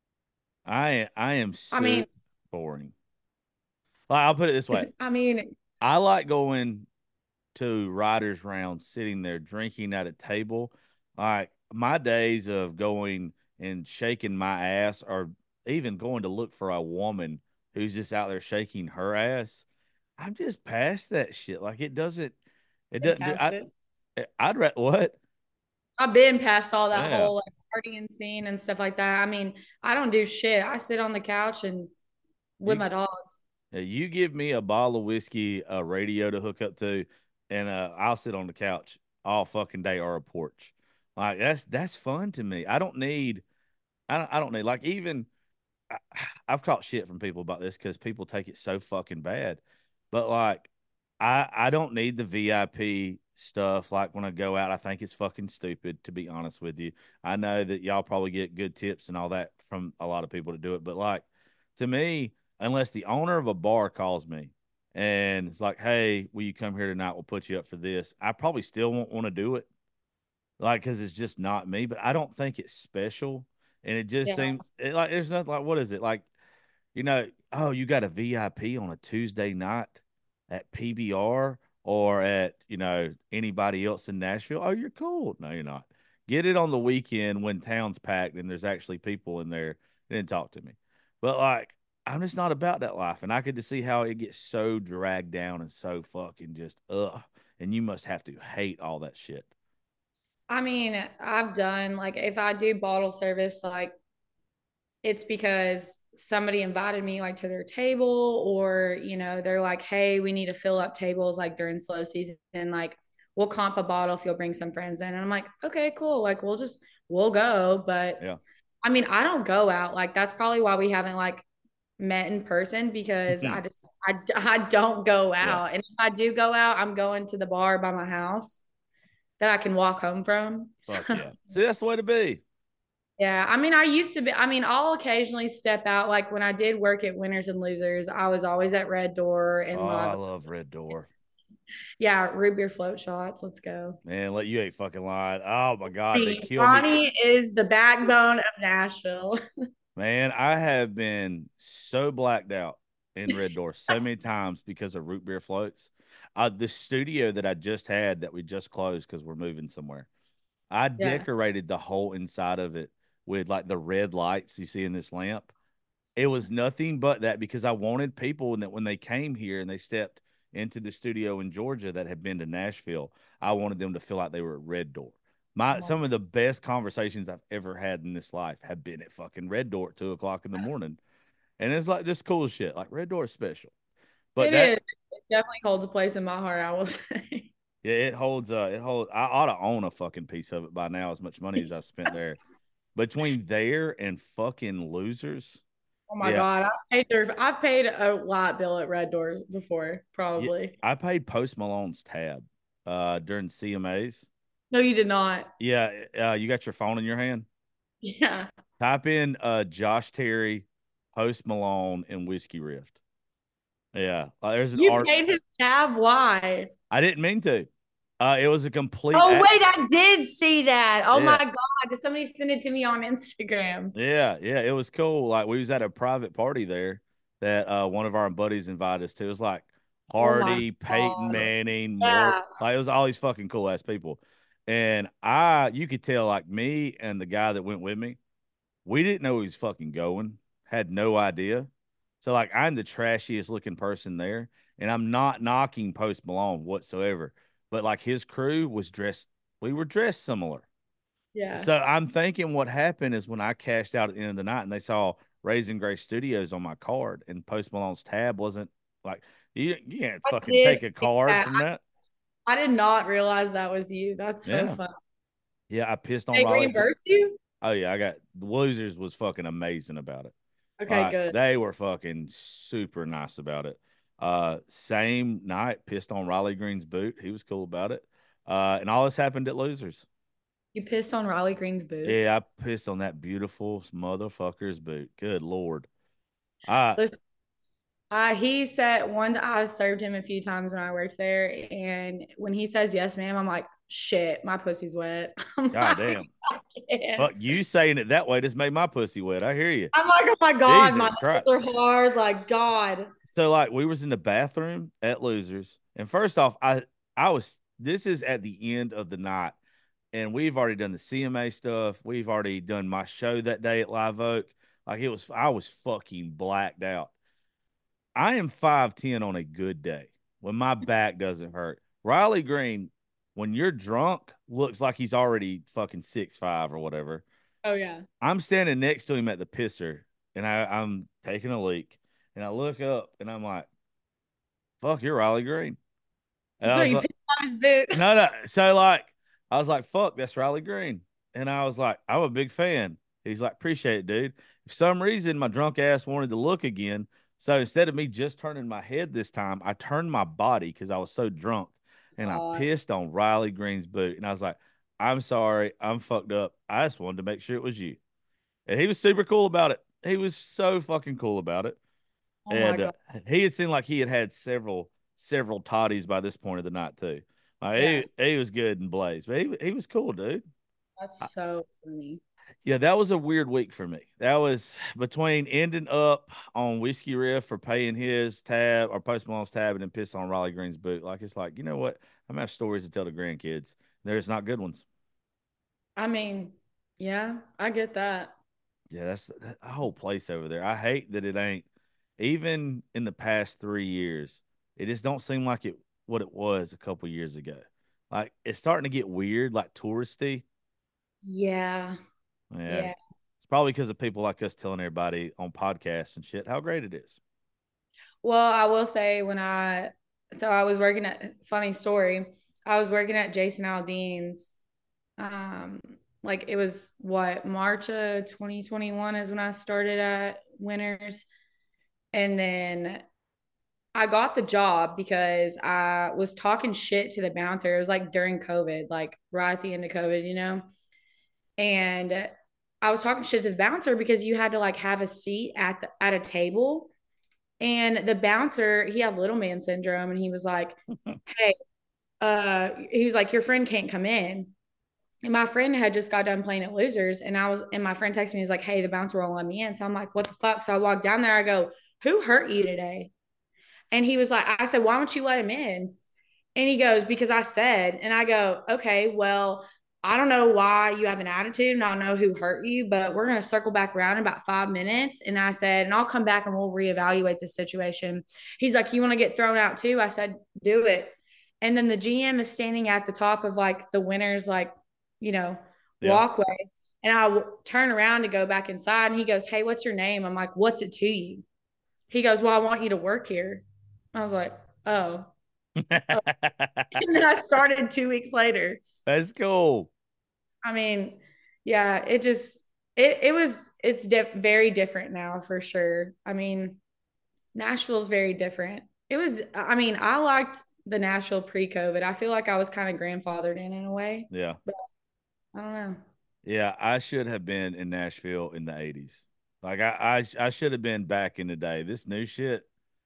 C: I I am
D: I
C: so
D: mean,
C: boring. Like I'll put it this way:
D: I mean,
C: I like going to riders round, sitting there drinking at a table. Like my days of going and shaking my ass, or even going to look for a woman who's just out there shaking her ass. I'm just past that shit. Like it doesn't, it
D: been
C: doesn't do.
D: past
C: I
D: it.
C: I'd re- what?
D: I've been past all that
C: Yeah.
D: whole like partying scene and stuff like that. I mean, I don't do shit. I sit on the couch and with
C: You
D: my dogs.
C: uh, you give me a bottle of whiskey, a radio to hook up to, and uh, I'll sit on the couch all fucking day or a porch. Like that's that's fun to me. I don't need. I don't. I don't need like even. I, I've caught shit from people about this because people take it so fucking bad. But like, I I don't need the V I P stuff. Like when I go out, I think it's fucking stupid. To be honest with you, I know that y'all probably get good tips and all that from a lot of people to do it. But like, to me, unless the owner of a bar calls me and it's like, "Hey, will you come here tonight? We'll put you up for this." I probably still won't want to do it, like because it's just not me. But I don't think it's special, and it just
D: Yeah.
C: seems it, like there's nothing like what is it like you know, oh, you got a V I P on a Tuesday night at P B R or at, you know, anybody else in Nashville. Oh, you're cool. No, you're not. Get it on the weekend when town's packed and there's actually people in there. Then talk to me. But like, I'm just not about that life. And I could just see how it gets so dragged down and so fucking just, ugh. And you must have to hate all that shit.
D: I mean, I've done like if I do bottle service, like it's because somebody invited me like to their table, or you know they're like, hey, we need to fill up tables like during slow season, like we'll comp a bottle if you'll bring some friends in. And I'm like, okay, cool, like we'll just we'll go. But
C: Yeah.
D: I mean, I don't go out. Like that's probably why we haven't like met in person, because I just I, I don't go
C: Yeah.
D: out. And if I do go out, I'm going to the bar by my house that I can walk home from.
C: Fuck yeah. See, that's the way to be.
D: Yeah, I mean, I used to be. I mean, I'll occasionally step out. Like when I did work at Winners and Losers, I was always at Red Door
C: Oh,
D: and
C: I
D: Live.
C: love Red Door.
D: Yeah, root beer float shots. Let's go.
C: Man, let you ain't fucking lying. Oh my God, they
D: Bonnie
C: kill me.
D: Bonnie is the backbone of Nashville.
C: Man, I have been so blacked out in Red Door so many times because of root beer floats. Uh, the studio that I just had that we just closed because we're moving somewhere, I
D: Yeah.
C: decorated the whole inside of it with like the red lights you see in this lamp. It was nothing but that because I wanted people and that when they came here and they stepped into the studio in Georgia that had been to Nashville, I wanted them to feel like they were at Red Door. My some of the best conversations I've ever had in this life have been at fucking Red Door at two o'clock in the morning. And it's like this cool shit. Like Red Door is special. But
D: it
C: that,
D: is. It definitely holds a place in my heart, I will say.
C: yeah, it holds. Uh, it holds. I ought to own a fucking piece of it by now. As much money as I spent there, between there and fucking losers.
D: Oh my
C: Yeah,
D: God. I've paid their, I've paid a lot bill at Red Doors before,
C: yeah.
D: probably.
C: I paid Post Malone's tab uh during C M As.
D: No, you did not.
C: Yeah, uh, you got your phone in your hand.
D: Yeah.
C: Type in uh Josh Terry, Post Malone, and Whiskey Rift. Yeah, uh, there's an
D: You
C: art.
D: paid his tab. Why?
C: I didn't mean to. Uh, it was a complete.
D: Oh,
C: Act-
D: wait, I did see that. Oh my
C: yeah,
D: God. Did somebody send it to me on Instagram?
C: yeah, yeah. It was cool. Like we was at a private party there that uh one of our buddies invited us to. It was like
D: Oh my
C: Hardy, Peyton
D: God.
C: Manning, Mort.
D: Yeah.
C: Like it was all these fucking cool ass people. And I, you could tell, like me and the guy that went with me, we didn't know he was fucking going. Had no idea. So like I'm the trashiest looking person there, and I'm not knocking Post Malone whatsoever. But like his crew was dressed, we were dressed similar.
D: Yeah.
C: So I'm thinking what happened is when I cashed out at the end of the night and they saw Raising Grace Studios on my card and Post Malone's tab wasn't like you you can't
D: I
C: fucking
D: did
C: take a
D: see
C: card
D: that.
C: from that.
D: I did not realize that was you. That's so
C: Yeah.
D: fun.
C: Yeah, I pissed on
D: They
C: Raleigh.
D: reimbursed you?
C: Oh yeah, I got the Losers was fucking amazing about it.
D: Okay,
C: Uh,
D: good.
C: they were fucking super nice about it. Uh, same night, pissed on Riley Green's boot. He was cool about it. Uh, and all this happened at Losers.
D: You pissed on Riley Green's boot?
C: Yeah, I pissed on that beautiful motherfucker's boot. Good Lord. I
D: Listen, uh, he said one time I served him a few times when I worked there, and when he says yes, ma'am, I'm like, shit, my pussy's wet. I'm
C: God
D: like,
C: damn.
D: I can't.
C: Fuck you saying it that way just made my pussy wet. I hear you.
D: I'm like, oh my God, my
C: Jesus Christ.
D: nipples are hard. Like, God.
C: So like we was in the bathroom at Losers, and first off, I I was this is at the end of the night, and we've already done the C M A stuff. We've already done my show that day at Live Oak. Like it was, I was fucking blacked out. I am five ten on a good day when my back doesn't hurt. Riley Green, when you're drunk, looks like he's already fucking six five or whatever.
D: Oh, yeah.
C: I'm standing next to him at the pisser, and I, I'm taking a leak, and I look up, and I'm like, "Fuck, you're Riley Green." And I
D: So
C: was
D: you
C: like,
D: pissed on his boot?
C: "No, no." So like, I was like, "Fuck, that's Riley Green," and I was like, "I'm a big fan." He's like, "Appreciate it, dude." For some reason, my drunk ass wanted to look again, so instead of me just turning my head this time, I turned my body because I was so drunk, and I
D: God.
C: pissed on Riley Green's boot, and I was like, "I'm sorry, I'm fucked up. I just wanted to make sure it was you." And he was super cool about it. He was so fucking cool about it.
D: Oh my
C: And uh,
D: God.
C: he had seemed like he had had several several toddies by this point of the night too. Like,
D: Yeah.
C: he, he was good and blazed, but he he was cool, dude. I-
D: That's so funny.
C: yeah, that was a weird week for me. That was between ending up on Whiskey Riff for paying his tab or Post Malone's tab and then piss on Riley Green's boot. Like it's like, you know what? I'm gonna have stories to tell the grandkids. There's not good ones.
D: I mean, yeah, I get that.
C: Yeah, that's that whole place over there. I hate that it ain't even in the past three years. It just don't seem like it what it was a couple years ago. Like it's starting to get weird, like touristy.
D: Yeah.
C: Yeah,
D: Yeah.
C: it's probably because of people like us telling everybody on podcasts and shit how great it is.
D: Well, I will say when I, so I was working at, funny story, I was working at Jason Aldean's, um, like it was what, March of twenty twenty-one is when I started at Winners. And then I got the job because I was talking shit to the bouncer. It was like during COVID, like right at the end of COVID, you know? And I was talking shit to the bouncer because you had to like have a seat at the, at a table. And the bouncer, he had little man syndrome, and he was like, "Hey, uh, he was like, your friend can't come in." And my friend had just got done playing at Losers, and I was, and my friend texted me, he was like, "Hey, the bouncer won't let me in." So I'm like, "What the fuck?" So I walked down there. I go, "Who hurt you today?" And he was like, I said, "Why don't you let him in?" And he goes, "Because I said." And I go, "Okay, well, I don't know why you have an attitude and I don't know who hurt you, but we're going to circle back around in about five minutes. And I said, "And I'll come back and we'll reevaluate the situation." He's like, "You want to get thrown out too?" I said, "Do it." And then the G M is standing at the top of like the Winners, like, you know,
C: Yeah.
D: walkway. And I w- turn around to go back inside, and he goes, "Hey, what's your name?" I'm like, "What's it to you?" He goes, "Well, I want you to work here." I was like, oh. oh. And then I started two weeks later.
C: That's cool.
D: I mean, yeah, it just it it was it's di- very different now for sure. I mean, Nashville's very different. It was I mean, I liked the Nashville pre-COVID. I feel like I was kind of grandfathered in in a way,
C: Yeah.
D: but I don't know.
C: Yeah, I should have been in Nashville in the eighties. Like I, I, I should have been back in the day. This new shit,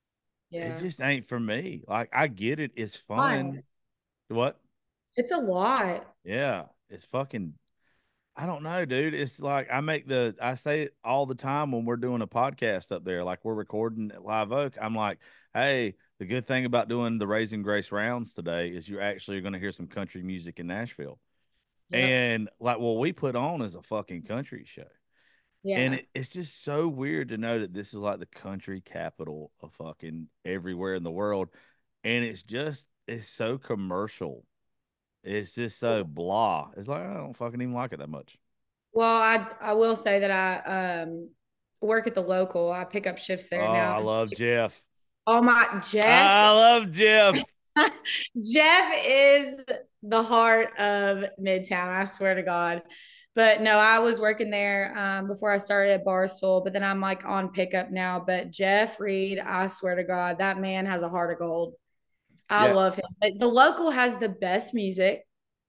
C: it
D: Yeah.
C: just ain't for me. Like I get it, it's
D: Why?
C: fun. What?
D: It's a lot.
C: Yeah, it's fucking. I don't know, dude. It's like I make the I say it all the time when we're doing a podcast up there, like we're recording at Live Oak. I'm like, hey, the good thing about doing the Raising Grace rounds today is you actually are going to hear some country music in Nashville.
D: Yep.
C: And like what we put on is a fucking country show. And
D: Yeah.
C: it, it's just so weird to know that this is like the country capital of fucking everywhere in the world. And it's just, it's so commercial. It's just so blah. It's like, I don't fucking even like it that much.
D: Well, I I will say that I um work at the local. I pick up shifts
C: Oh,
D: there
C: I
D: now.
C: love Jeff.
D: Oh my Jeff.
C: I love Jeff.
D: Jeff is the heart of Midtown, I swear to God. But no, I was working there um, before I started at Barstool, but then I'm like on pickup now. But Jeff Reed, I swear to God, that man has a heart of gold. I
C: Yeah.
D: love him. But the local has the best music.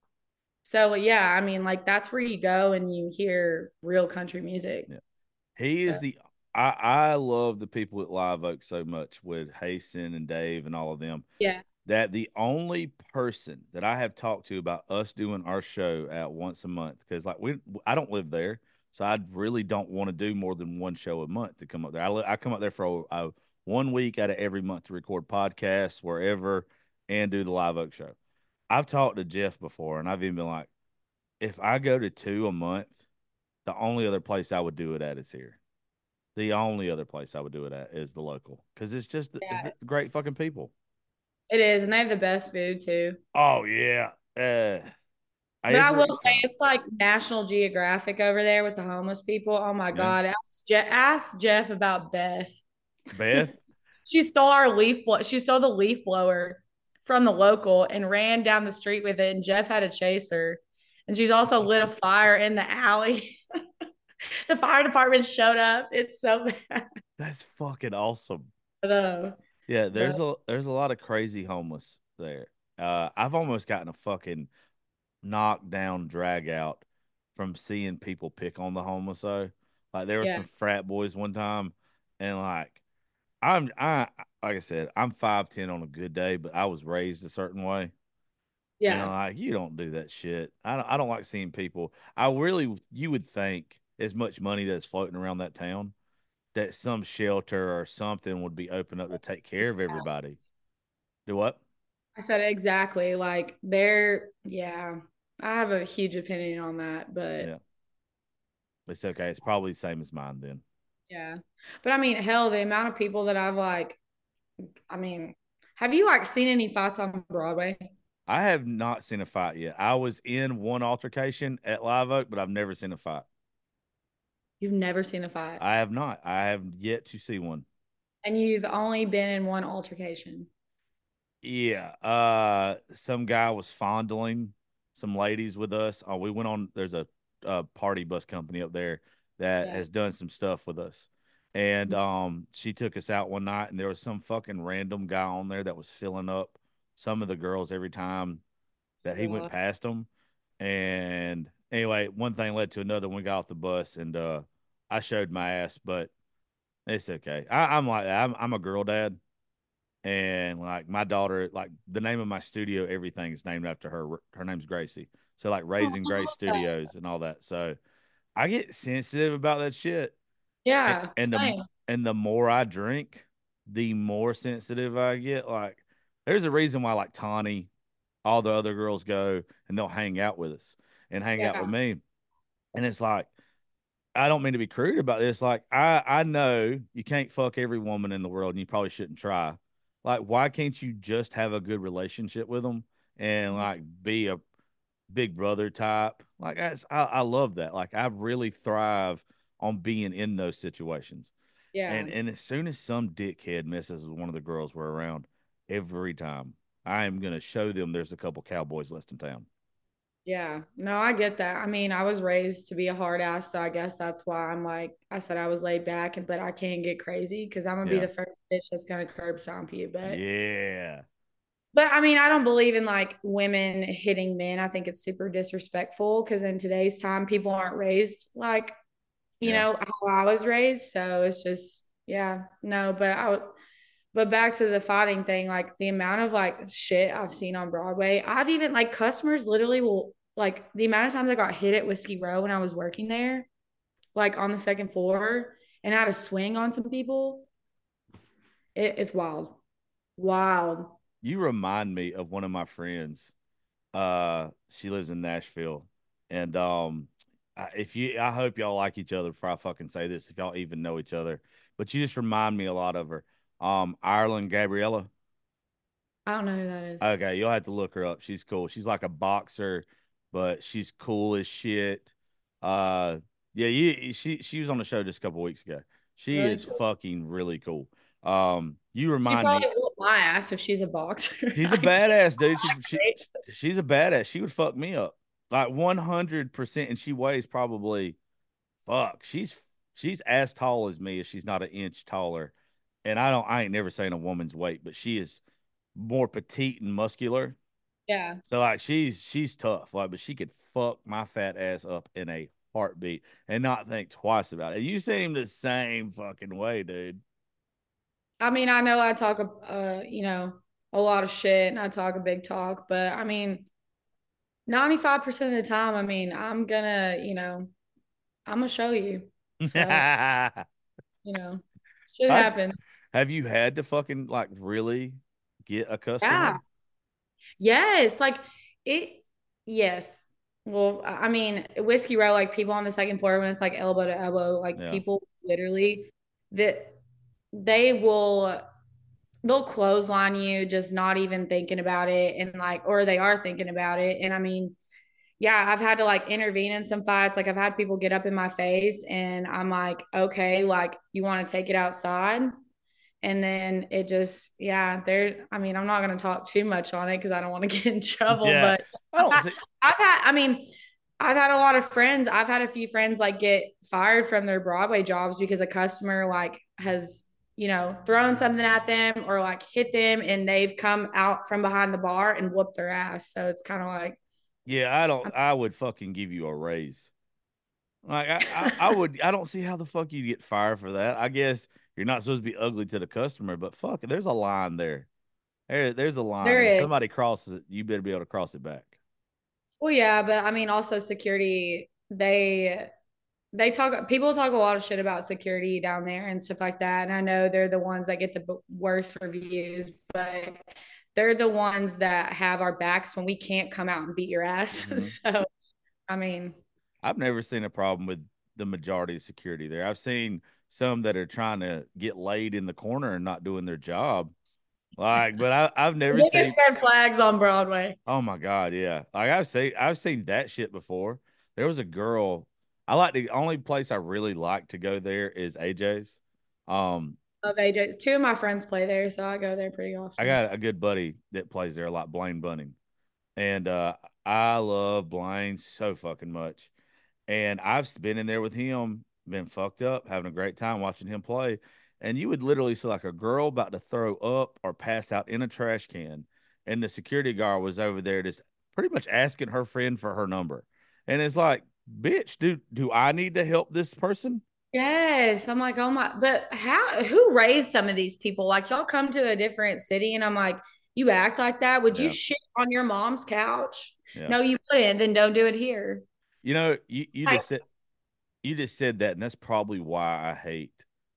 D: So yeah, I mean, like that's where you go and you hear real country music.
C: Yeah. He
D: So
C: is the, I, I love the people at Live Oak so much with Hasten and Dave and all of them.
D: yeah,
C: That the only person that I have talked to about us doing our show out once a month, because like we, I don't live there, so I really don't want to do more than one show a month to come up there. I, li- I come up there for a, a, one week out of every month to record podcasts wherever and do the Live Oak show. I've talked to Jeff before, and I've even been like, if I go to two a month, the only other place I would do it at is here. The only other place I would do it at is the local, because it's just it's
D: yeah,
C: the great fucking people.
D: it is, and they have the best food too.
C: Oh yeah. Uh,
D: But I will
C: every
D: say
C: time.
D: it's like National Geographic over there with the homeless people. Oh my
C: Yeah.
D: God. Ask Jeff, ask Jeff about Beth.
C: Beth.
D: She stole our leaf blow. She stole the leaf blower from the local and ran down the street with it. And Jeff had to chase her. And she's also lit a fire in the alley. The fire department showed up. It's so bad.
C: That's fucking awesome.
D: Though.
C: Yeah,
D: But
C: there's a there's a lot of crazy homeless there. Uh, I've almost gotten a fucking knockdown drag out from seeing people pick on the homeless though. Like there were
D: yeah,
C: some frat boys one time, and like I'm I like I said, I'm five ten on a good day, but I was raised a certain way. And
D: yeah,
C: like you don't do that shit. I don't I don't like seeing people. I really you would think as much money that's floating around that town that some shelter or something would be open up to take care of everybody. Do what?
D: I said exactly. Like they're, yeah, I have a huge opinion on that. But
C: Yeah. It's okay. It's probably the same as mine then.
D: yeah. But I mean, hell, the amount of people that I've like, I mean, have you like seen any fights on Broadway?
C: I have not seen a fight yet. I was in one altercation at Live Oak, but I've never seen a fight.
D: You've never seen a fight.
C: I have not. I have yet to see one.
D: And you've only been in one altercation.
C: Yeah. Uh some guy was fondling some ladies with us. Oh, we went on there's a, a party bus company up there that
D: Yeah.
C: has done some stuff with us. And um she took us out one night and there was some fucking random guy on there that was filling up some of the girls every time that he went
D: What?
C: past them. And anyway, one thing led to another. We got off the bus and uh I showed my ass, but it's okay. I, I'm like I'm I'm a girl dad. And like my daughter, like the name of my studio, everything is named after her. Her name's Gracie. So like Raising Grace Studios and all that. So I get sensitive about that shit. And,
D: Yeah.
C: and the
D: Same.
C: and the more I drink, the more sensitive I get. Like there's a reason why like Tawny, all the other girls go and they'll hang out with us and hang out with
D: Yeah.
C: me. And it's like I don't mean to be crude about this. Like I I know you can't fuck every woman in the world, and you probably shouldn't try. Like, why can't you just have a good relationship with them and like be a big brother type? Like that's, I I love that. Like I really thrive on being in those situations.
D: Yeah.
C: And and as soon as some dickhead messes with one of the girls we're around, every time. I am going to show them there's a couple cowboys left in town.
D: Yeah, no, I get that. I mean, I was raised to be a hard ass, so I guess that's why I'm like, I said I was laid back, but I can't get crazy because I'm gonna be
C: Yeah.
D: the first bitch that's gonna curb stomp you. But,
C: Yeah.
D: but I mean, I don't believe in like women hitting men. I think it's super disrespectful because in today's time, people aren't raised like, you
C: Yeah.
D: know, how I was raised. So it's just, yeah, no, but I would. But back to the fighting thing, like the amount of like shit I've seen on Broadway, I've even like customers literally will like the amount of times I got hit at Whiskey Row when I was working there, like on the second floor, and I had a swing on some people. It, it's wild, wild.
C: You remind me of one of my friends. Uh, she lives in Nashville, and um, I, if you, I hope y'all like each other before I fucking say this. If y'all even know each other, but you just remind me a lot of her. Um, Ireland Gabriella.
D: I don't know who that is.
C: Okay, you'll have to look her up. She's cool. She's like a boxer, but she's cool as shit. Uh, yeah, you, she she was on the show just a couple weeks ago. She
D: Really
C: is
D: cool.
C: fucking really cool. Um, you
D: She
C: remind
D: probably
C: me.
D: whooped my ass if she's a boxer.
C: She's a badass, dude. She she she's a badass. She would fuck me up like one hundred percent, and she weighs probably fuck. She's she's as tall as me if she's not an inch taller. And I don't I ain't never saying a woman's weight, but she is more petite and muscular.
D: Yeah.
C: So like she's she's tough, like, but she could fuck my fat ass up in a heartbeat and not think twice about it. You seem the same fucking way, dude.
D: I mean, I know I talk, uh, you know, a lot of shit and I talk a big talk, but I mean, ninety-five percent of the time, I mean, I'm gonna, you know, I'm gonna show you. So,
C: have
D: you know, shit happens.
C: have you had to fucking like really get a
D: Yeah.
C: customer?
D: Yes. Like it, yes. Well, I mean, Whiskey Row, like people on the second floor when it's like elbow to elbow, like
C: Yeah.
D: people literally that they will they'll clothesline you just not even thinking about it and like or they are thinking about it. And I mean, yeah, I've had to like intervene in some fights. Like I've had people get up in my face and I'm like, okay, like you want to take it outside. And then it just, yeah, there, I mean, I'm not going to talk too much on it because I don't want to get in trouble,
C: Yeah.
D: but
C: I
D: I've
C: don't
D: had,
C: see
D: I've had, I mean, I've had a lot of friends. I've had a few friends like get fired from their Broadway jobs because a customer like has, you know, thrown something at them or like hit them and they've come out from behind the bar and whooped their ass. So it's kind of like,
C: yeah, I don't I would fucking give you a raise. Like I, I, I would I don't see how the fuck you get fired for that. I guess you're not supposed to be ugly to the customer, but fuck, there's a line there. There, there's a line.
D: there
C: And if
D: is.
C: somebody crosses it, you better be able to cross it back.
D: Well, yeah, but I mean, also security, they they talk people talk a lot of shit about security down there and stuff like that. And I know they're the ones that get the worst reviews, but they're the ones that have our backs when we can't come out and beat your ass.
C: Mm-hmm.
D: So, I mean,
C: I've never seen a problem with the majority of security there. I've seen some that are trying to get laid in the corner and not doing their job. Like, but I, I've never
D: biggest
C: seen.
D: red flags on Broadway.
C: Oh my God, yeah. Like I've seen, I've seen that shit before. There was a girl. I like the only place I really like to go there is A J's. Um,
D: Of A J's. Two of my friends play there, so I go there pretty
C: I
D: often.
C: got a good buddy that plays there a lot, Blaine Bunning, and uh, I love Blaine so fucking much. And I've been in there with him, been fucked up, having a great time watching him play. And you would literally see like a girl about to throw up or pass out in a trash can, and the security guard was over there just pretty much asking her friend for her number. And it's like, bitch, do do I need to help this person?
D: Yes, I'm like, oh my, but how, who raised some of these people? Like, y'all come to a different city, and I'm like, you act like that? Would you
C: Yeah,
D: shit on your mom's couch?
C: yeah.
D: No, you wouldn't. Then don't do it here.
C: You know, you you
D: Like,
C: just said you just said that, and that's probably why I hate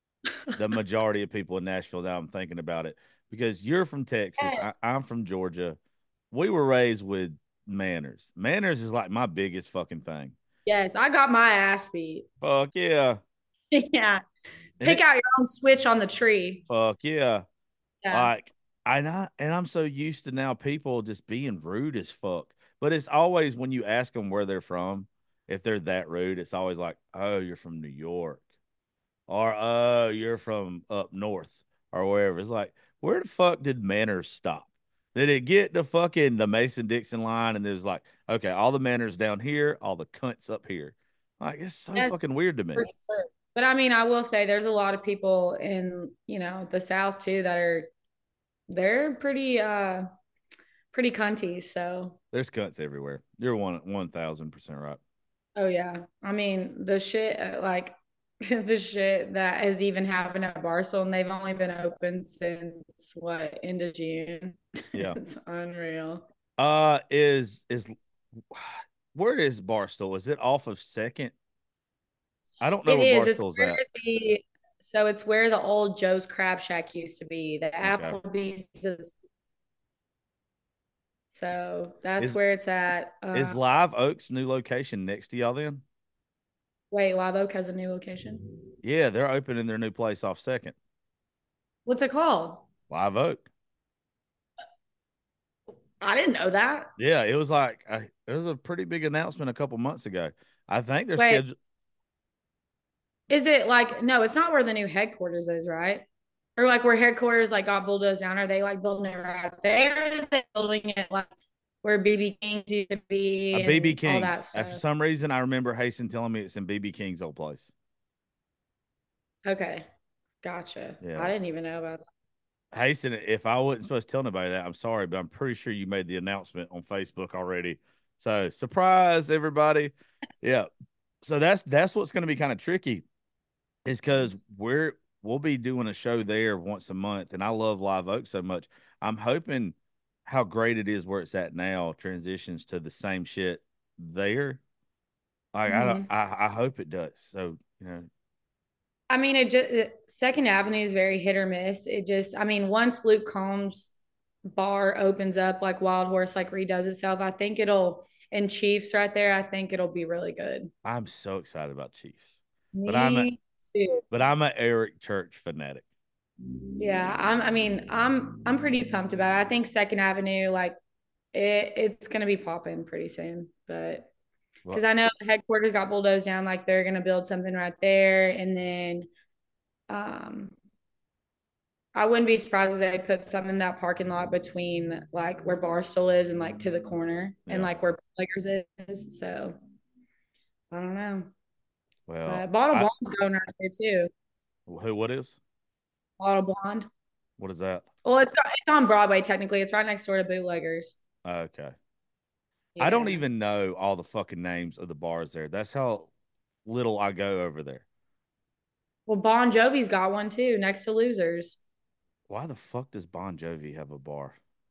C: the majority of people in Nashville. Now I'm thinking about it because you're from Texas, I,
D: yes,
C: I'm from Georgia. We were raised with manners. Manners is like my biggest fucking thing.
D: yes, I got my ass beat.
C: Fuck yeah,
D: Yeah,
C: and
D: pick
C: it
D: out your own switch on the tree.
C: fuck yeah.
D: Yeah,
C: Like I not, and I'm so used to now people just being rude as fuck. But it's always when you ask them where they're from, if they're that rude, it's always like, oh, you're from New York, or oh, you're from up north, or wherever. It's like, where the fuck did Manners stop? Did it get to fucking the Mason Dixon line and it was like, okay, all the Manners down here, all the cunts up here? Like, it's so
D: Yes,
C: fucking weird to me.
D: for sure. But I mean, I will say there's a lot of people in, you know, the South too that are they're pretty uh pretty cunty. So
C: There's cunts everywhere. You're one one thousand percent right.
D: oh yeah. I mean, the shit uh, like the shit that has even happened at Barstool and they've only been open since what, end of June.
C: Yeah.
D: It's unreal.
C: Uh, is is where is Barstool? Is it off of Second? I don't know
D: It
C: where
D: is. It's
C: Barstool's
D: where
C: at.
D: the so it's where the old Joe's Crab Shack used to be. The
C: Okay.
D: Applebee's is so that's
C: Is
D: where it's at. Uh,
C: is Live Oak's new location next to y'all then?
D: wait, Live Oak has a new location.
C: Yeah, they're opening their new place off Second.
D: What's it called?
C: Live Oak.
D: I didn't know that.
C: Yeah, it was like a, it was a pretty big announcement a couple months ago. I think they're
D: Wait.
C: scheduled.
D: Is it like no? It's not where the new headquarters is, right? Or like where headquarters like got bulldozed down? Are they like building it right there? Or are they building it like where B B King's used to be?
C: A B B
D: and all that
C: King's. And for
D: stuff?
C: some reason, I remember Hasten telling me it's in B B King's old place.
D: Okay, gotcha.
C: Yeah.
D: I didn't even know about that.
C: Hasten, if I wasn't supposed to tell nobody that, I'm sorry, but I'm pretty sure you made the announcement on Facebook already. So surprise, everybody. Yeah. So that's that's what's going to be kind of tricky, is because we're we'll be doing a show there once a month, and I love Live Oak so much. I'm hoping how great it is where it's at now transitions to the same shit there. Like
D: Mhm.
C: I, I I hope it does. So you know,
D: I mean, it just it, Second Avenue is very hit or miss. It just, I mean, once Luke Combs bar opens up, like Wild Horse, like redoes itself, I think it'll, and Chiefs right there, I think it'll be really good.
C: I'm so excited about Chiefs, but I'm a
D: Me too.
C: but I'm a Eric Church fanatic.
D: Yeah, I'm. I mean, I'm. I'm pretty pumped about it. I think Second Avenue, like, it, it's gonna be popping pretty soon. But
C: Well,
D: because I know headquarters got bulldozed down, like they're gonna build something right there, and then, um, I wouldn't be surprised if they put some in that parking lot between like where Barstool is and like to the corner and
C: Yeah.
D: like where Lakers is. So I don't know.
C: well,
D: But Bottle
C: I,
D: Blonde's going right there too.
C: who? What is?
D: Bottle Blonde.
C: What is that?
D: Well, it's got, it's on Broadway technically. It's right next door to Bootleggers.
C: Okay. I don't
D: Yeah.
C: even know all the fucking names of the bars there. That's how little I go over there.
D: Well, Bon Jovi's got one too, next to Losers.
C: Why the fuck does Bon Jovi have a bar?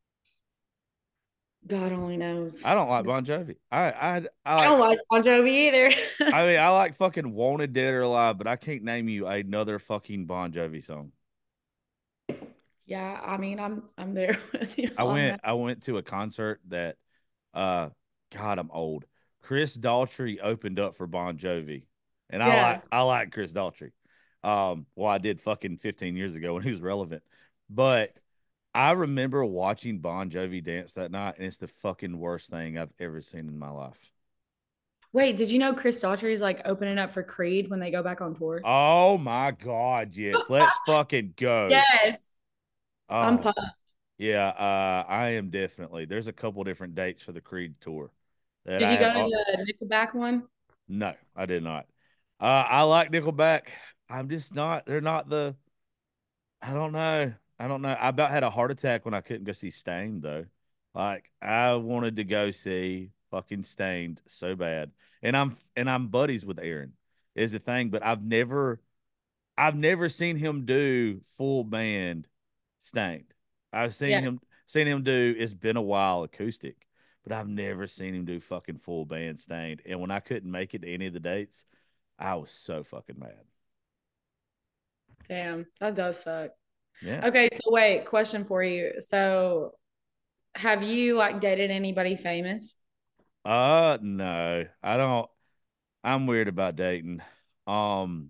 D: God only knows.
C: I don't like Bon Jovi. I I I, like,
D: I don't like Bon Jovi either.
C: I mean, I like fucking Wanted Dead or Alive, but I can't name you another fucking Bon Jovi song.
D: Yeah, I mean, I'm I'm there with you.
C: I
D: on
C: went
D: that.
C: I went to a concert that uh God, I'm old. Chris Daughtry opened up for Bon Jovi. And I
D: Yeah.
C: like I like Chris Daughtry. Um, well, I did fucking fifteen years ago when he was relevant. But I remember watching Bon Jovi dance that night, and it's the fucking worst thing I've ever seen in my life.
D: Wait, did you know Chris Daughtry is like opening up for Creed when they go back on tour?
C: Oh my God, yes. Let's fucking go.
D: Yes.
C: Oh,
D: I'm pumped.
C: yeah, uh, I am definitely. There's a couple different dates for the Creed tour. That
D: Did
C: I
D: you go
C: have,
D: to the Nickelback one?
C: no, I did not. Uh, I like Nickelback. I'm just not. They're not the. I don't know. I don't know. I about had a heart attack when I couldn't go see Stained though. Like I wanted to go see fucking Stained so bad, and I'm and I'm buddies with Aaron is the thing, but I've never, I've never seen him do full band Stained. I've seen
D: Yeah.
C: him seen him do. It's been a while acoustic, but I've never seen him do fucking full band Stained. And when I couldn't make it to any of the dates, I was so fucking mad.
D: Damn, that does suck.
C: Yeah.
D: Okay, so wait, question for you. So have you like dated anybody famous?
C: Uh no. I don't I'm weird about dating. Um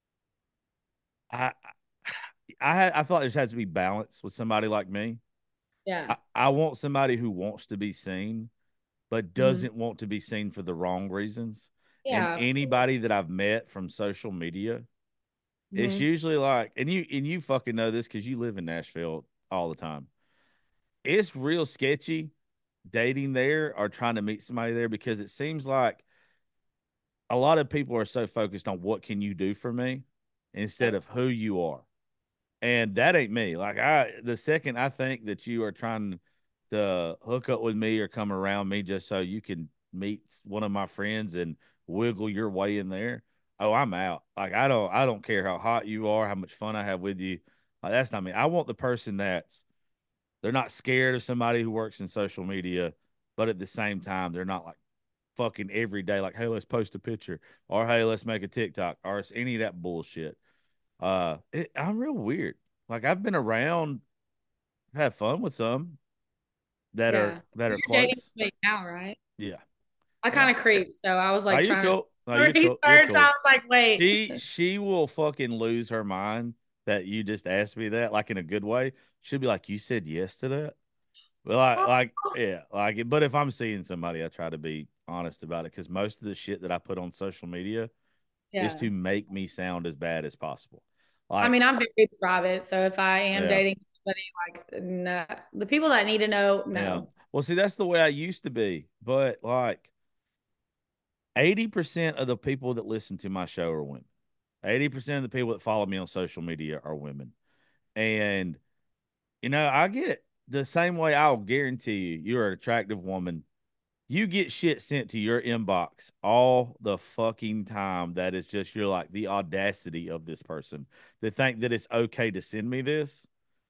C: I I I thought there has to be balance with somebody like me.
D: Yeah.
C: I, I want somebody who wants to be seen, but
D: Mhm.
C: doesn't want to be seen for the wrong reasons. And
D: Yeah.
C: anybody that I've met from social media, it's
D: Mhm.
C: usually like, and you and you fucking know this because you live in Nashville. all the time. It's real sketchy dating there or trying to meet somebody there because it seems like a lot of people are so focused on what can you do for me instead of who you are. And that ain't me. Like I the second I think that you are trying to hook up with me or come around me just so you can meet one of my friends and wiggle your way in there, oh, I'm out. Like I don't I don't care how hot you are, how much fun I have with you. Like that's not me. I want the person that's they're not scared of somebody who works in social media, but at the same time, they're not like fucking every day, like, hey, let's post a picture or hey, let's make a TikTok or it's any of that bullshit. Uh, it, I'm real weird. Like I've been around, had fun with some that are
D: Yeah.
C: that are
D: You're dating
C: close.
D: somebody now, right?
C: Yeah,
D: I
C: yeah.
D: kind of creep, so I was
C: Are
D: like
C: you
D: trying
C: cool? No,
D: to
C: you're cool. You're
D: research. I
C: cool.
D: was like, wait.
C: She she will fucking lose her mind that you just asked me that, like in a good way. She'll be like, you said yes to that. Well, I like, yeah, like it. But if I'm seeing somebody, I try to be honest about it because most of the shit that I put on social media is
D: Yeah.
C: to make me sound as bad as possible.
D: I
C: Like,
D: mean, I'm very private, so if I am
C: yeah,
D: dating somebody, like, no, the people that need to know,
C: yeah.
D: no.
C: Well, see, that's the way I used to be. But like eighty percent of the people that listen to my show are women. eighty percent of the people that follow me on social media are women. And, you know, I get the same way I'll guarantee you, you're an attractive woman. You get shit sent to your inbox all the fucking time that is just you're like the audacity of this person to think that it's okay to send me this.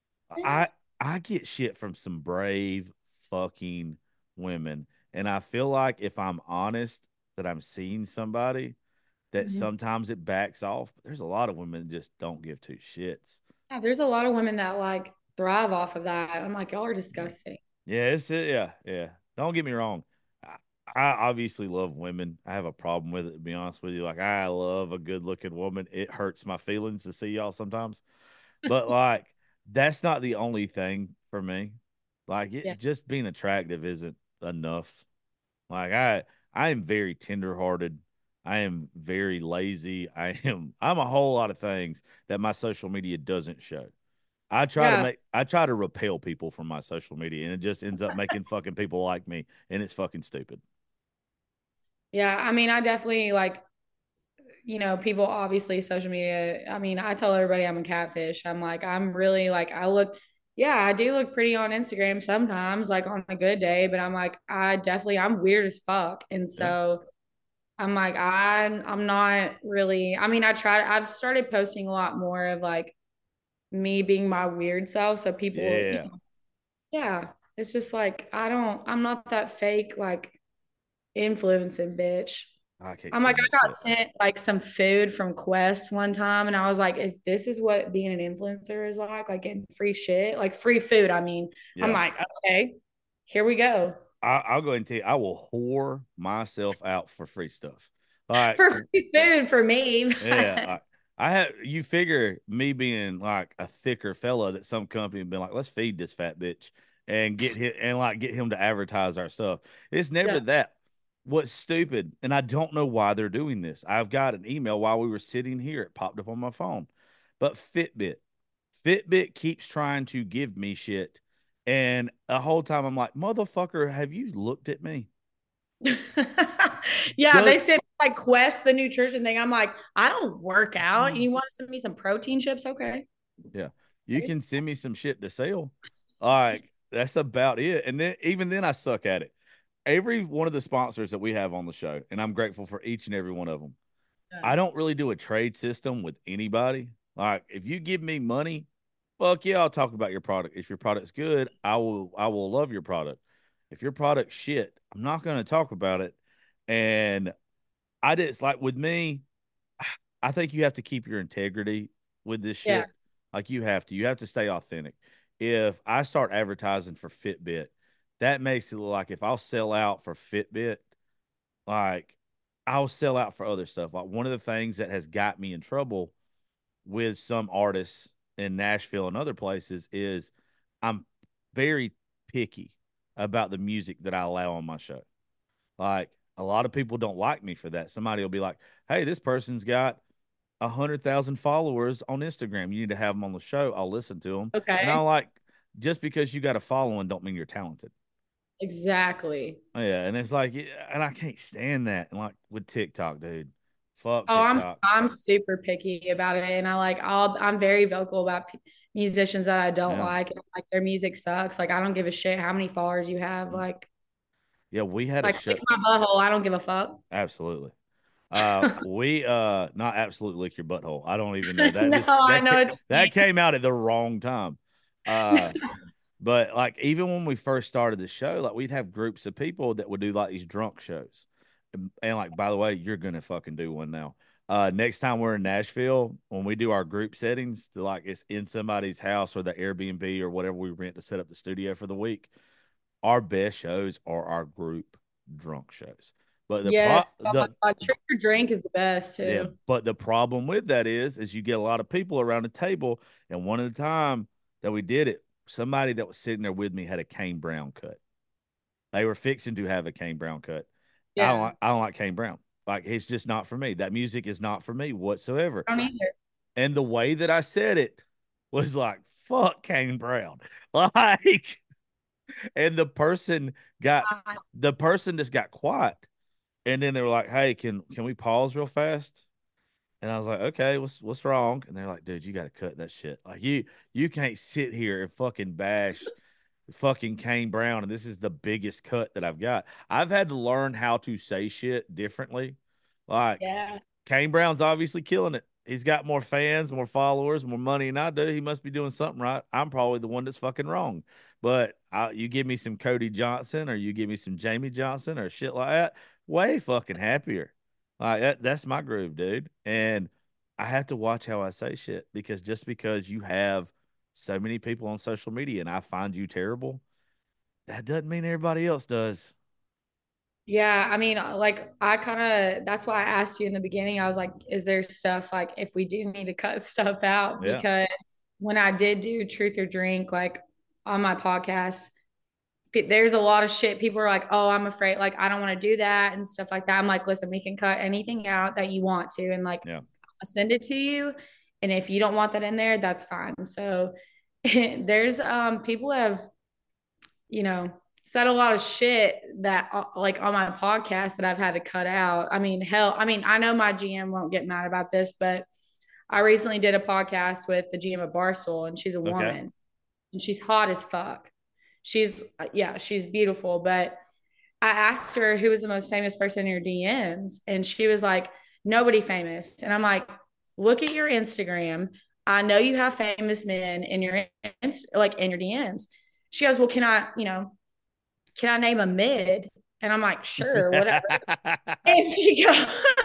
C: I I get shit from some brave fucking women. And I feel like if I'm honest that I'm seeing somebody that
D: Mhm.
C: sometimes it backs off. But there's a lot of women that just don't give two shits.
D: Yeah, there's a lot of women that like thrive off of that. I'm like, y'all are disgusting.
C: Yeah, it's it. Yeah, yeah. Don't get me wrong. I, I obviously love women. I have a problem with it, to be honest with you. Like, I love a good looking woman. It hurts my feelings to see y'all sometimes. But, like, that's not the only thing for me. Like,
D: Yeah.
C: it just being attractive isn't enough. Like, I, I am very tenderhearted. I am very lazy. I am, I'm a whole lot of things that my social media doesn't show. I try to
D: Yeah.
C: make I try to repel people from my social media and it just ends up making fucking people like me and it's fucking stupid.
D: Yeah. I mean, I definitely like, you know, people obviously social media. I mean, I tell everybody I'm a catfish. I'm like, I'm really like, I look, yeah, I do look pretty on Instagram sometimes, like on a good day, but I'm like, I definitely, I'm weird as fuck. And
C: Yeah.
D: so I'm like, I, I'm not really, I mean, I try, I've started posting a lot more of like me being my weird self. So people, you
C: Yeah.
D: know, yeah, it's just like, I don't, I'm not that fake, like influencing bitch.
C: I can't
D: I'm like,
C: stand
D: I
C: that
D: got
C: shit.
D: sent like some food from Quest one time, and I was like, if this is what being an influencer is like, like getting free shit, like free food. I mean, I'm
C: Yeah.
D: like, okay, here we go.
C: I, I'll go ahead and tell you, I will whore myself out for free stuff. Like,
D: For free food for me.
C: yeah, I, I have you figure me being like a thicker fella that some company been like, let's feed this fat bitch and get him and like get him to advertise our stuff. It's never
D: Yeah.
C: that. What's stupid, and I don't know why they're doing this. I've got an email while we were sitting here, it popped up on my phone. But Fitbit, Fitbit keeps trying to give me shit. And the whole time I'm like, motherfucker, have you looked at me?
D: Yeah,
C: Does
D: they said like Quest, the nutrition thing. I'm like, I don't work out.
C: mm.
D: You want to send me some protein chips? Okay.
C: Yeah. You can send me some shit to sell. Like, that's about it. And then even then I suck at it. Every one of the sponsors that we have on the show, and I'm grateful for each and every one of them.
D: Yeah.
C: I don't really do a trade system with anybody. Like, if you give me money, fuck yeah, I'll talk about your product. If your product's good, I will I will love your product. If your product's shit, I'm not going to talk about it. And I just like with me, I think you have to keep your integrity with this
D: Yeah.
C: shit. Like you have to. You have to stay authentic. If I start advertising for Fitbit, that makes it look like if I'll sell out for Fitbit, like I'll sell out for other stuff. Like one of the things that has got me in trouble with some artists in Nashville and other places is I'm very picky about the music that I allow on my show. Like a lot of people don't like me for that. Somebody will be like, "Hey, this person's got a hundred thousand followers on Instagram. You need to have them on the show. I'll listen to them." And
D: Okay.
C: I'm like, just because you got a following don't mean you're talented.
D: Exactly.
C: Yeah, and it's like, and I can't stand that. And like with TikTok, dude, fuck
D: Oh, I'm
C: TikTok.
D: I'm super picky about it, and I like I'll I'm very vocal about p- musicians that I don't
C: Yeah.
D: like. Like their music sucks. Like I don't give a shit how many followers you have. Like
C: Yeah, we had a
D: like
C: show.
D: lick my butthole. I don't give a fuck.
C: Absolutely. Uh, we uh, not absolutely lick your butthole. I don't even know that.
D: No,
C: Just
D: I
C: that
D: know
C: ca-
D: what you
C: that came out at the wrong time. Uh, but like even when we first started the show, like we'd have groups of people that would do like these drunk shows, and, and like by the way, you're gonna fucking do one now. Uh, next time we're in Nashville, when we do our group settings, to like it's in somebody's house or the Airbnb or whatever we rent to set up the studio for the week. Our best shows are our group drunk shows. But the pro
D: Yes. Oh my
C: the
D: God. Trick or drink is the best
C: yeah,
D: too.
C: but the problem with that is is you get a lot of people around the table, and one of the time that we did it, somebody that was sitting there with me had a Kane Brown cut. They were fixing to have a Kane Brown cut. I don't
D: Yeah.
C: like I don't like Kane Brown. Like it's just not for me. That music is not for me whatsoever.
D: I don't either.
C: And the way that I said it was like, fuck Kane Brown. Like, and the person got the person just got quiet. And then they were like, "Hey, can can we pause real fast?" And I was like, "Okay, what's what's wrong?" And they're like, "Dude, you got to cut that shit. Like you you can't sit here and fucking bash fucking Kane Brown, and this is the biggest cut that I've got. I've had to learn how to say shit differently. Like
D: Yeah.
C: Kane Brown's obviously killing it. He's got more fans, more followers, more money than I do. He must be doing something right. I'm probably the one that's fucking wrong. But I, you give me some Cody Johnson or you give me some Jamie Johnson or shit like that, way fucking happier. Like that, that's my groove, dude. And I have to watch how I say shit because just because you have so many people on social media and I find you terrible, that doesn't mean everybody else does.
D: Yeah, I mean, uh, like I kind of that's why I asked you in the beginning. I was like, is there stuff like if we do need to cut stuff out?
C: Yeah.
D: Because when I did do Truth or Drink, like on my podcast, pe- there's a lot of shit. People are like, oh, I'm afraid, like I don't want to do that and stuff like that. I'm like, listen, we can cut anything out that you want to, and like
C: Yeah.
D: I'll send it to you. And if you don't want that in there, that's fine. So there's um people have you know, said a lot of shit that uh, like on my podcast that I've had to cut out. I mean, hell, I mean, I know my G M won't get mad about this, but I recently did a podcast with the G M of Barstool and she's a
C: Okay.
D: woman and she's hot as fuck. She's, uh, yeah, she's beautiful. But I asked her who was the most famous person in your D Ms and she was like, nobody famous. And I'm like, look at your Instagram. I know you have famous men in your, like in your D Ms. She goes, well, can I, you know, can I name a mid? And I'm like, sure, whatever. And she goes,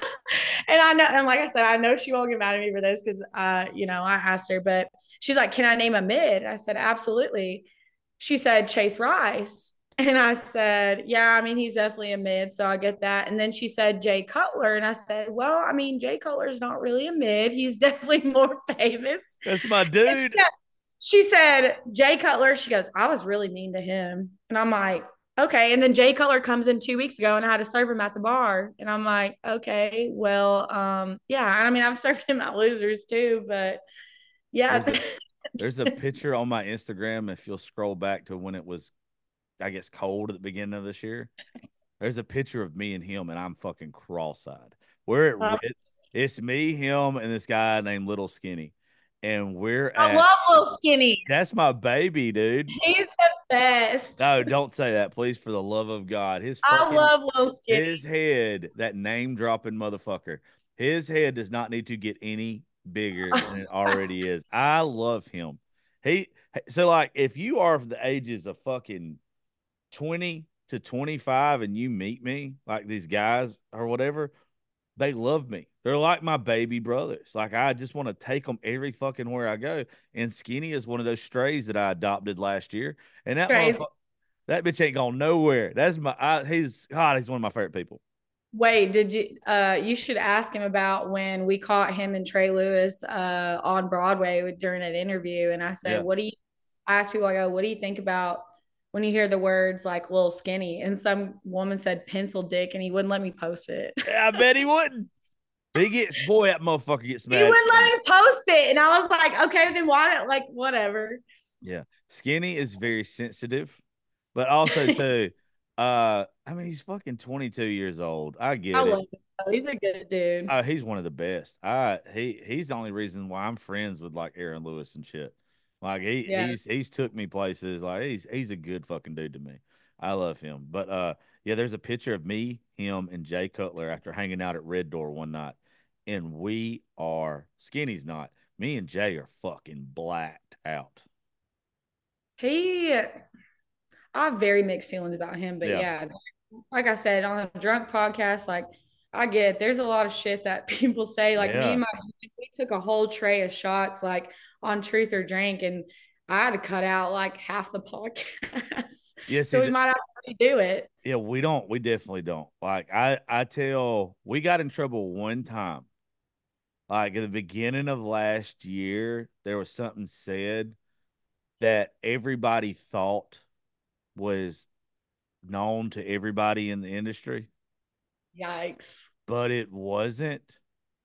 D: and I know, and like I said, I know she won't get mad at me for this because, uh, you know, I asked her, but she's like, can I name a mid? I said, absolutely. She said, Chase Rice. And I said, yeah, I mean, he's definitely a mid, so I get that. And then she said Jay Cutler. And I said, well, I mean, Jay Cutler is not really a mid. He's definitely more famous.
C: That's my dude.
D: She said, Jay Cutler, she goes, I was really mean to him. And I'm like, okay. And then Jay Cutler comes in two weeks ago and I had to serve him at the bar. And I'm like, okay, well, um, yeah. I mean, I've served him at Losers too, but yeah.
C: There's a, there's a picture on my Instagram. If you'll scroll back to when it was, I guess, cold at the beginning of this year, there's a picture of me and him, and I'm fucking cross-eyed. We're at
D: Uh,
C: Red. It's me, him, and this guy named Little Skinny. And we're at,
D: I love Little Skinny.
C: That's my baby, dude.
D: He's the best.
C: No, don't say that, please, for the love of God. His
D: I
C: fucking,
D: love Little Skinny.
C: his head, that name dropping motherfucker, his head does not need to get any bigger than it already is. I love him. He so like if you are of the ages of fucking twenty to twenty-five and you meet me, like these guys or whatever, they love me. They're like my baby brothers. Like I just want to take them every fucking where I go. And Skinny is one of those strays that I adopted last year. And that motherfucker, that bitch ain't going nowhere. That's my I, he's God, he's one of my favorite people.
D: Wait, did you uh you should ask him about when we caught him and Trey Lewis uh on Broadway during an interview. And I said,
C: Yeah.
D: what do you I asked people, I go, what do you think about when you hear the words like Little Skinny? And some woman said pencil dick and he wouldn't let me post it.
C: Yeah, I bet he wouldn't. He gets boy, that motherfucker gets mad.
D: He wouldn't let me post it. And I was like, okay, then why not? Like, whatever.
C: Yeah. Skinny is very sensitive, but also too, uh, I mean, he's fucking twenty-two years old. I
D: I
C: get it.
D: love him. Though. He's a good dude.
C: Oh, he's one of the best. I he he's the only reason why I'm friends with like Aaron Lewis and shit. Like he
D: Yeah.
C: he's he's took me places. Like he's he's a good fucking dude to me. I love him. But uh yeah, there's a picture of me, him, and Jay Cutler after hanging out at Red Door one night. And we are Skinny's not. Me and Jay are fucking blacked out.
D: He, I have very mixed feelings about him, but
C: Yeah.
D: yeah, like I said on a drunk podcast, like I get there's a lot of shit that people say. Like me
C: Yeah.
D: and my we took a whole tray of shots like on Truth or Drink, and I had to cut out like half the podcast.
C: Yeah, see,
D: so we
C: th-
D: might have to redo it.
C: Yeah, we don't. We definitely don't. Like I, I tell, we got in trouble one time. Like at the beginning of last year, there was something said that everybody thought was known to everybody in the industry,
D: Yikes.
C: but it wasn't.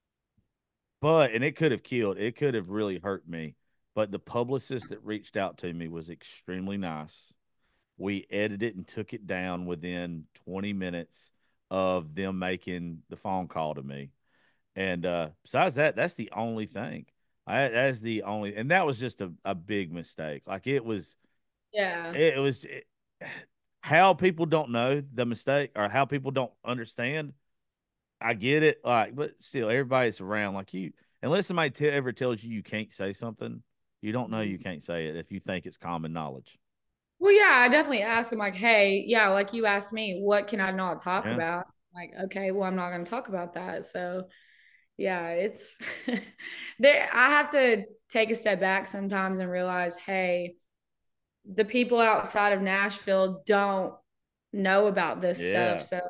C: But and it could have killed. It could have really hurt me. But the publicist that reached out to me was extremely nice. We edited it and took it down within twenty minutes of them making the phone call to me. And uh, besides that, that's the only thing. I, that's the only, and that was just a, a big mistake. Like it was,
D: Yeah.
C: it, it was it, how people don't know the mistake or how people don't understand. I get it, like, but still, everybody's around. Like you, unless somebody t- ever tells you you can't say something, you don't know you can't say it if you think it's common knowledge.
D: Well, yeah, I definitely ask him like, hey, yeah, like you asked me, what can I not talk
C: Yeah.
D: about? Like, okay, well, I'm not going to talk about that. So, yeah, it's there. I have to take a step back sometimes and realize, hey, the people outside of Nashville don't know about this
C: Yeah.
D: stuff. So,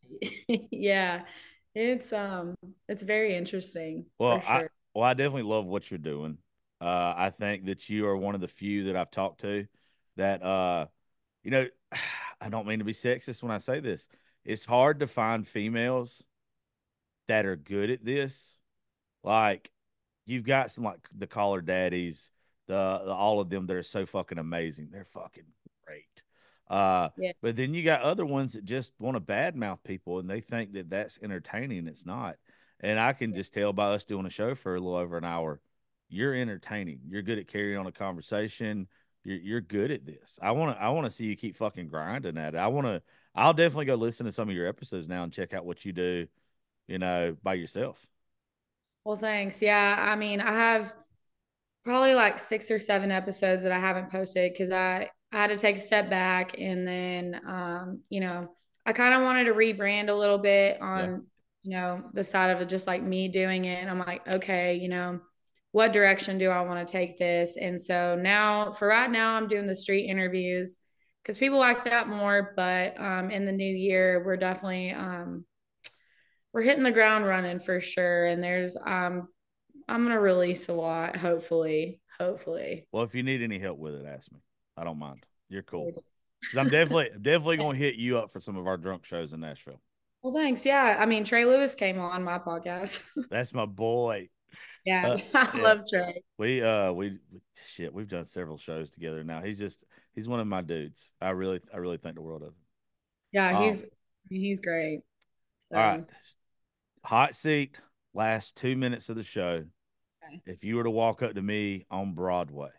D: yeah, it's um, it's very interesting
C: Well,
D: for
C: I
D: sure.
C: well, I definitely love what you're doing. Uh, I think that you are one of the few that I've talked to that uh, you know, I don't mean to be sexist when I say this. It's hard to find females that are good at this. Like you've got some like the Caller Daddies, the, the all of them that are so fucking amazing. They're fucking great. Uh,
D: Yeah.
C: but then you got other ones that just want to badmouth people and they think that that's entertaining. It's not. And I can just tell by us doing a show for a little over an hour, you're entertaining. You're good at carrying on a conversation. You're you're good at this. I want to I want to see you keep fucking grinding at it. I want to. I'll definitely go listen to some of your episodes now and check out what you do. You know, by yourself.
D: Well, thanks. Yeah, I mean, I have probably like six or seven episodes that I haven't posted because I, I had to take a step back and then um, you know, I kind of wanted to rebrand a little bit
C: Yeah.
D: on, you know, the side of it, just like me doing it. And I'm like, okay, you know, what direction do I want to take this? And so now for right now, I'm doing the street interviews because people like that more. But um in the new year, we're definitely um we're hitting the ground running for sure. And there's um I'm gonna release a lot, hopefully. Hopefully.
C: Well, if you need any help with it, ask me. I don't mind. You're cool. Because I'm definitely definitely gonna hit you up for some of our drunk shows in Nashville.
D: Well, thanks. Yeah. I mean, Trey Lewis came on my podcast.
C: That's my boy.
D: yeah.
C: Uh,
D: I
C: yeah.
D: love Trey.
C: We uh we shit, we've done several shows together now. He's just he's one of my dudes. I really I really think the world of him.
D: Yeah,
C: Um,
D: he's he's great. So,
C: All right. Hot seat, last two minutes of the show.
D: Okay.
C: If you were to walk up to me on Broadway,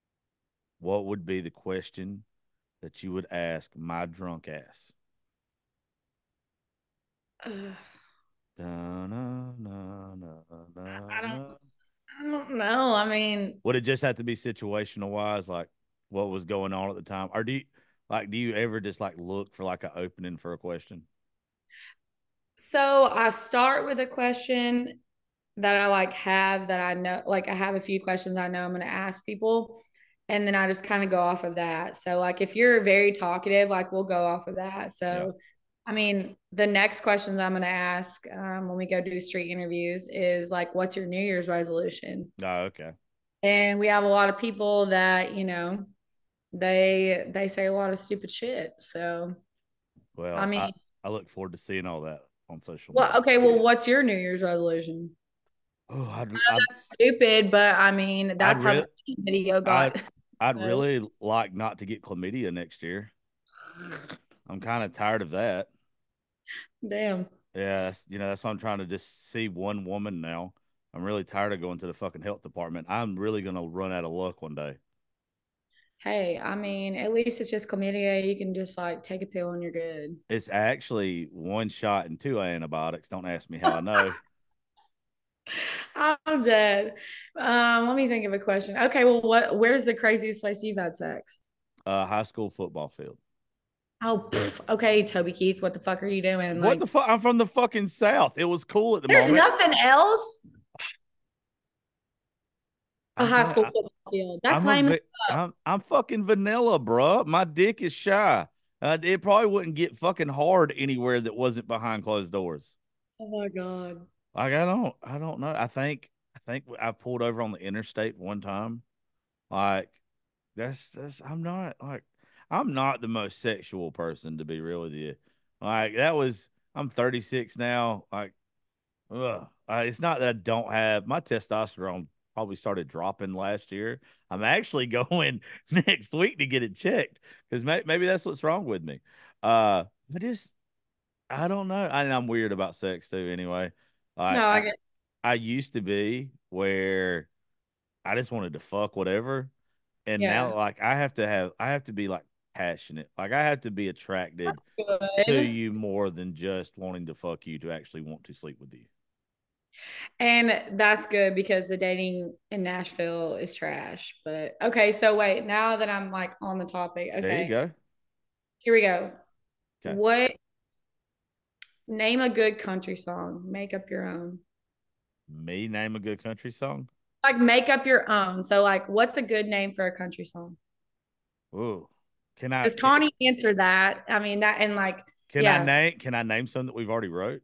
C: what would be the question that you would ask my drunk ass?
D: Uh,
C: Da, na, na, na, na,
D: I don't
C: na.
D: I don't know. I mean,
C: Would it just have to be situational wise, like what was going on at the time, or do you like do you ever just like look for like an opening for a question?
D: so I start with a question that I like have that I know, like I have a few questions I know I'm going to ask people. And then I just kind of go off of that. So, like, if you're very talkative, like, we'll go off of that. So,
C: Yeah.
D: I mean, the next questions I'm going to ask um, when we go do street interviews is like, what's your New Year's resolution?
C: Oh, okay.
D: And we have a lot of people that, you know, they they say a lot of stupid shit. So,
C: Well,
D: I mean,
C: I, I look forward to seeing all that on social
D: well,
C: media.
D: okay, well, what's your New Year's resolution?
C: Oh, I'd,
D: I know
C: I'd,
D: that's stupid, but I mean, that's
C: I'd
D: how the video got.
C: I'd, I'd
D: So,
C: really like not to get chlamydia next year. I'm kind of tired of that.
D: damn.
C: Yeah, that's, you know, that's why I'm trying to just see one woman now. I'm really tired of going to the fucking health department. I'm really gonna run out of luck one day.
D: Hey, I mean, at least it's just chlamydia. You can just like take a pill and you're good.
C: It's actually one shot and two antibiotics. Don't ask me how I know.
D: I'm dead. Um, let me think of a question. Okay, well, what? Where's the craziest place you've had sex?
C: Uh, high school football field.
D: Oh, pff, okay, Toby Keith, what the fuck are you doing?
C: What
D: Like,
C: the fuck? I'm from the fucking South. It was cool at the
D: there's
C: moment.
D: nothing else. A
C: I'm
D: high
C: trying.
D: school
C: I,
D: football field. That's
C: I'm a.
D: lame.
C: vi- I'm. I'm fucking vanilla, bruh. My dick is shy. Uh, it probably wouldn't get fucking hard anywhere that wasn't behind closed doors.
D: Oh my god.
C: Like I don't. I don't know. I think. I think I pulled over on the interstate one time. Like that's. That's. I'm not like. I'm not the most sexual person to be real with you. Like that was. I'm thirty-six now. Like ugh. Uh, it's not that I don't have my testosterone probably started dropping last year. I'm actually going next week to get it checked because may, maybe that's what's wrong with me. Uh, I just I don't know. I, I'm weird about sex too. Anyway,
D: No,
C: like
D: I
C: I
D: get.
C: I used to be where I just wanted to fuck whatever, and
D: Yeah.
C: now like I have to have I have to be like passionate. Like I have to be attracted to
D: Good.
C: you more than just wanting to fuck you to actually want to sleep with you.
D: And that's good because the dating in Nashville is trash. But okay, so wait, now that I'm like on the topic,
C: There you
D: okay,
C: go.
D: here we go.
C: Okay.
D: What name a good country song? Make up your own.
C: Me name a good country song?
D: Like make up your own. So like what's a good name for a country song?
C: Ooh. Can I
D: Because
C: can,
D: Tawny answered that. I mean that and like,
C: can I
D: yeah.
C: name can I name some that we've already wrote?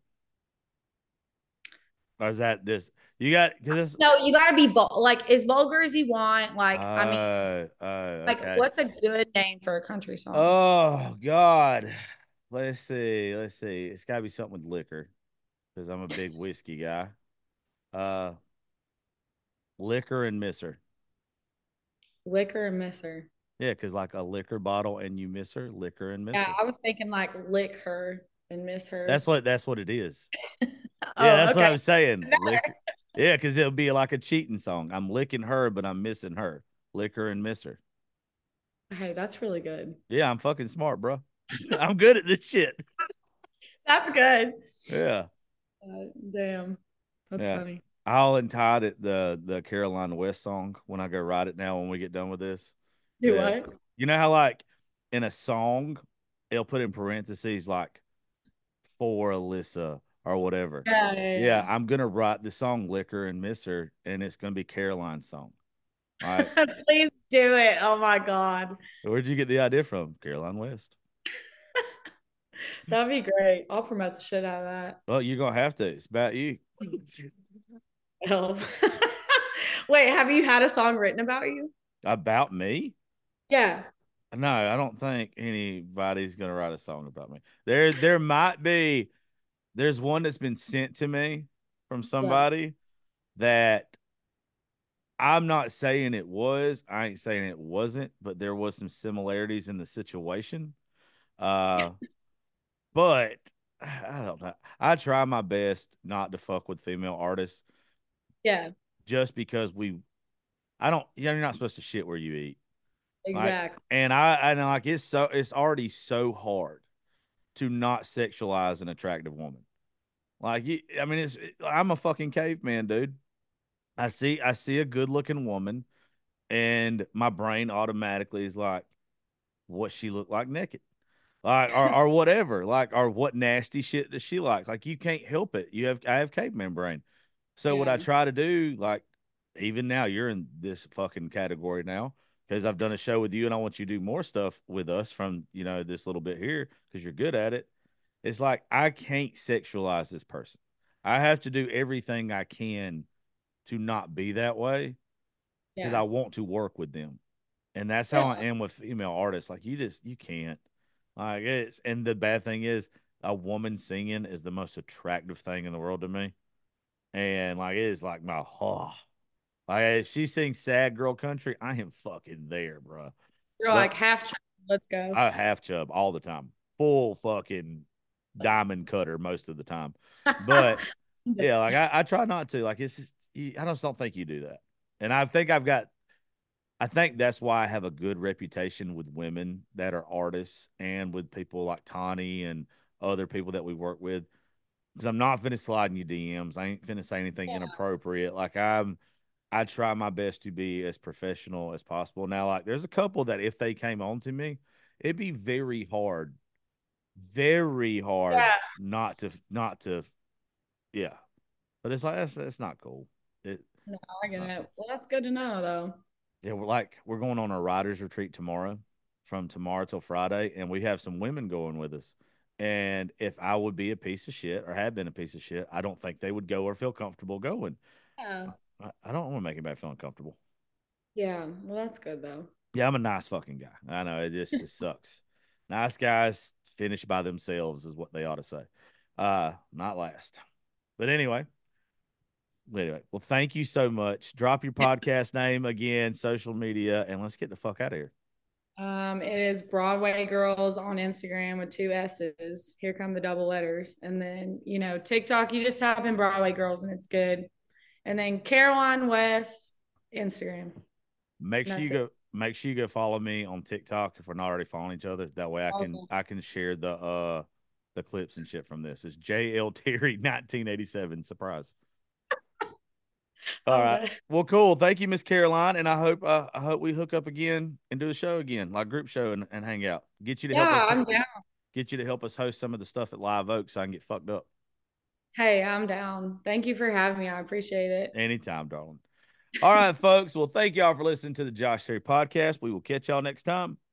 C: Or is that this you got because
D: No, you gotta be vul- like as vulgar as you want. Like, I mean,
C: uh uh
D: like
C: okay.
D: what's a good name for a country song?
C: Oh God. Let's see. Let's see. It's gotta be something with liquor because I'm a big whiskey guy. Uh Liquor and misser.
D: Liquor and Misser.
C: Yeah, because like a liquor bottle and you miss her, liquor and miss
D: Yeah,
C: her.
D: I was thinking like lick her and miss
C: That's
D: her.
C: what that's what it is. Yeah,
D: Oh,
C: that's what
D: okay.
C: I was saying. Lick. Yeah, because it'll be like a cheating song. I'm licking her, but I'm missing her. Lick her and miss her.
D: Hey, that's really good.
C: Yeah, I'm fucking smart, bro. I'm good at this shit.
D: That's good.
C: Yeah,
D: Uh, damn. That's
C: yeah.
D: funny.
C: I'll entitle it the the Carolina West song when I go write it now when we get done with this.
D: Do
C: Yeah.
D: what?
C: You know how like in a song, it'll put in parentheses like for Alyssa or whatever.
D: Yeah, yeah,
C: Yeah,
D: yeah.
C: I'm gonna write the song Liquor and Miss Her, and it's gonna be Caroline's song. All right.
D: Please do it. Oh my God.
C: Where'd you get the idea from? Caroline West.
D: That'd be great. I'll promote the shit out of that.
C: Well, you're gonna have to. It's about you.
D: Hell. Wait, have you had a song written about you?
C: About me?
D: Yeah.
C: No, I don't think anybody's gonna write a song about me. There, there might be. There's one that's been sent to me from
D: Yeah.
C: somebody that I'm not saying it was. I ain't saying it wasn't, but there was some similarities in the situation. Uh, but I don't know. I try my best not to fuck with female artists
D: Yeah.
C: just because we I don't you know, you're not supposed to shit where you eat. Like
D: Exactly.
C: and I and like it's so it's already so hard to not sexualize an attractive woman. Like you, I mean it's I'm a fucking caveman, dude. I see I see a good looking woman and my brain automatically is like, what she look like naked. Like or or whatever. Like or what nasty shit does she like? Like you can't help it. You have I have caveman brain. So what I
D: Yeah.
C: try to do, like even now, you're in this fucking category now because I've done a show with you and I want you to do more stuff with us from, you know, this little bit here because you're good at it. It's like I can't sexualize this person. I have to do everything I can to not be that way because
D: Yeah.
C: I want to work with them. And that's how I
D: Yeah.
C: am with female artists. Like you just you can't. Like it's and the bad thing is a woman singing is the most attractive thing in the world to me. And like it is like my oh Like if she sings sad girl country, I am fucking there, bro.
D: You're
C: But
D: like half chub. Let's go.
C: I have chub all the time, full fucking diamond cutter most of the time. But yeah, like I, I try not to. Like it's just, I just don't think you do that. And I think I've got, I think that's why I have a good reputation with women that are artists and with people like Tawny and other people that we work with. Because I'm not finna slide in your D Ms. I ain't finna say anything
D: Yeah.
C: inappropriate. Like I'm, I try my best to be as professional as possible. Now, like there's a couple that if they came on to me, it'd be very hard, very hard
D: Yeah.
C: not to, not to, yeah. But it's like that's that's not cool. It,
D: No, I
C: it's
D: get
C: not
D: it.
C: cool.
D: Well, that's good to know, though.
C: Yeah, we're like we're going on a writers retreat tomorrow, from tomorrow till Friday, and we have some women going with us. And if I would be a piece of shit or have been a piece of shit, I don't think they would go or feel comfortable going.
D: Yeah.
C: I, I don't want to make anybody feel uncomfortable.
D: Yeah. Well, that's good, though.
C: Yeah, I'm a nice fucking guy. I know it just it sucks. Nice guys finish by themselves is what they ought to say. Uh, not last. But anyway, anyway, well, thank you so much. Drop your podcast name again, social media, and let's get the fuck out of here.
D: Um, it is Broadway Girls on Instagram with two S's. Here come the double letters. And then, you know, TikTok, you just type in Broadway Girls and it's good. And then Caroline West, Instagram.
C: Make sure
D: That's
C: you
D: it.
C: go make sure you go follow me on TikTok if we're not already following each other. That way I can
D: Okay.
C: I can share the uh the clips and shit from this. It's J L Terry nineteen eighty-seven. Surprise. All right.
D: Okay.
C: Well, cool. Thank you, Miss Caroline. And I hope uh, I hope we hook up again and do a show again, like group show and, and hang out. Get you to help
D: Yeah,
C: us
D: I'm down.
C: get you to help us host some of the stuff at Live Oak so I can get fucked up.
D: Hey, I'm down. Thank you for having me. I appreciate it.
C: Anytime, darling. All right, folks. Well, thank y'all for listening to the Josh Terry podcast. We will catch y'all next time.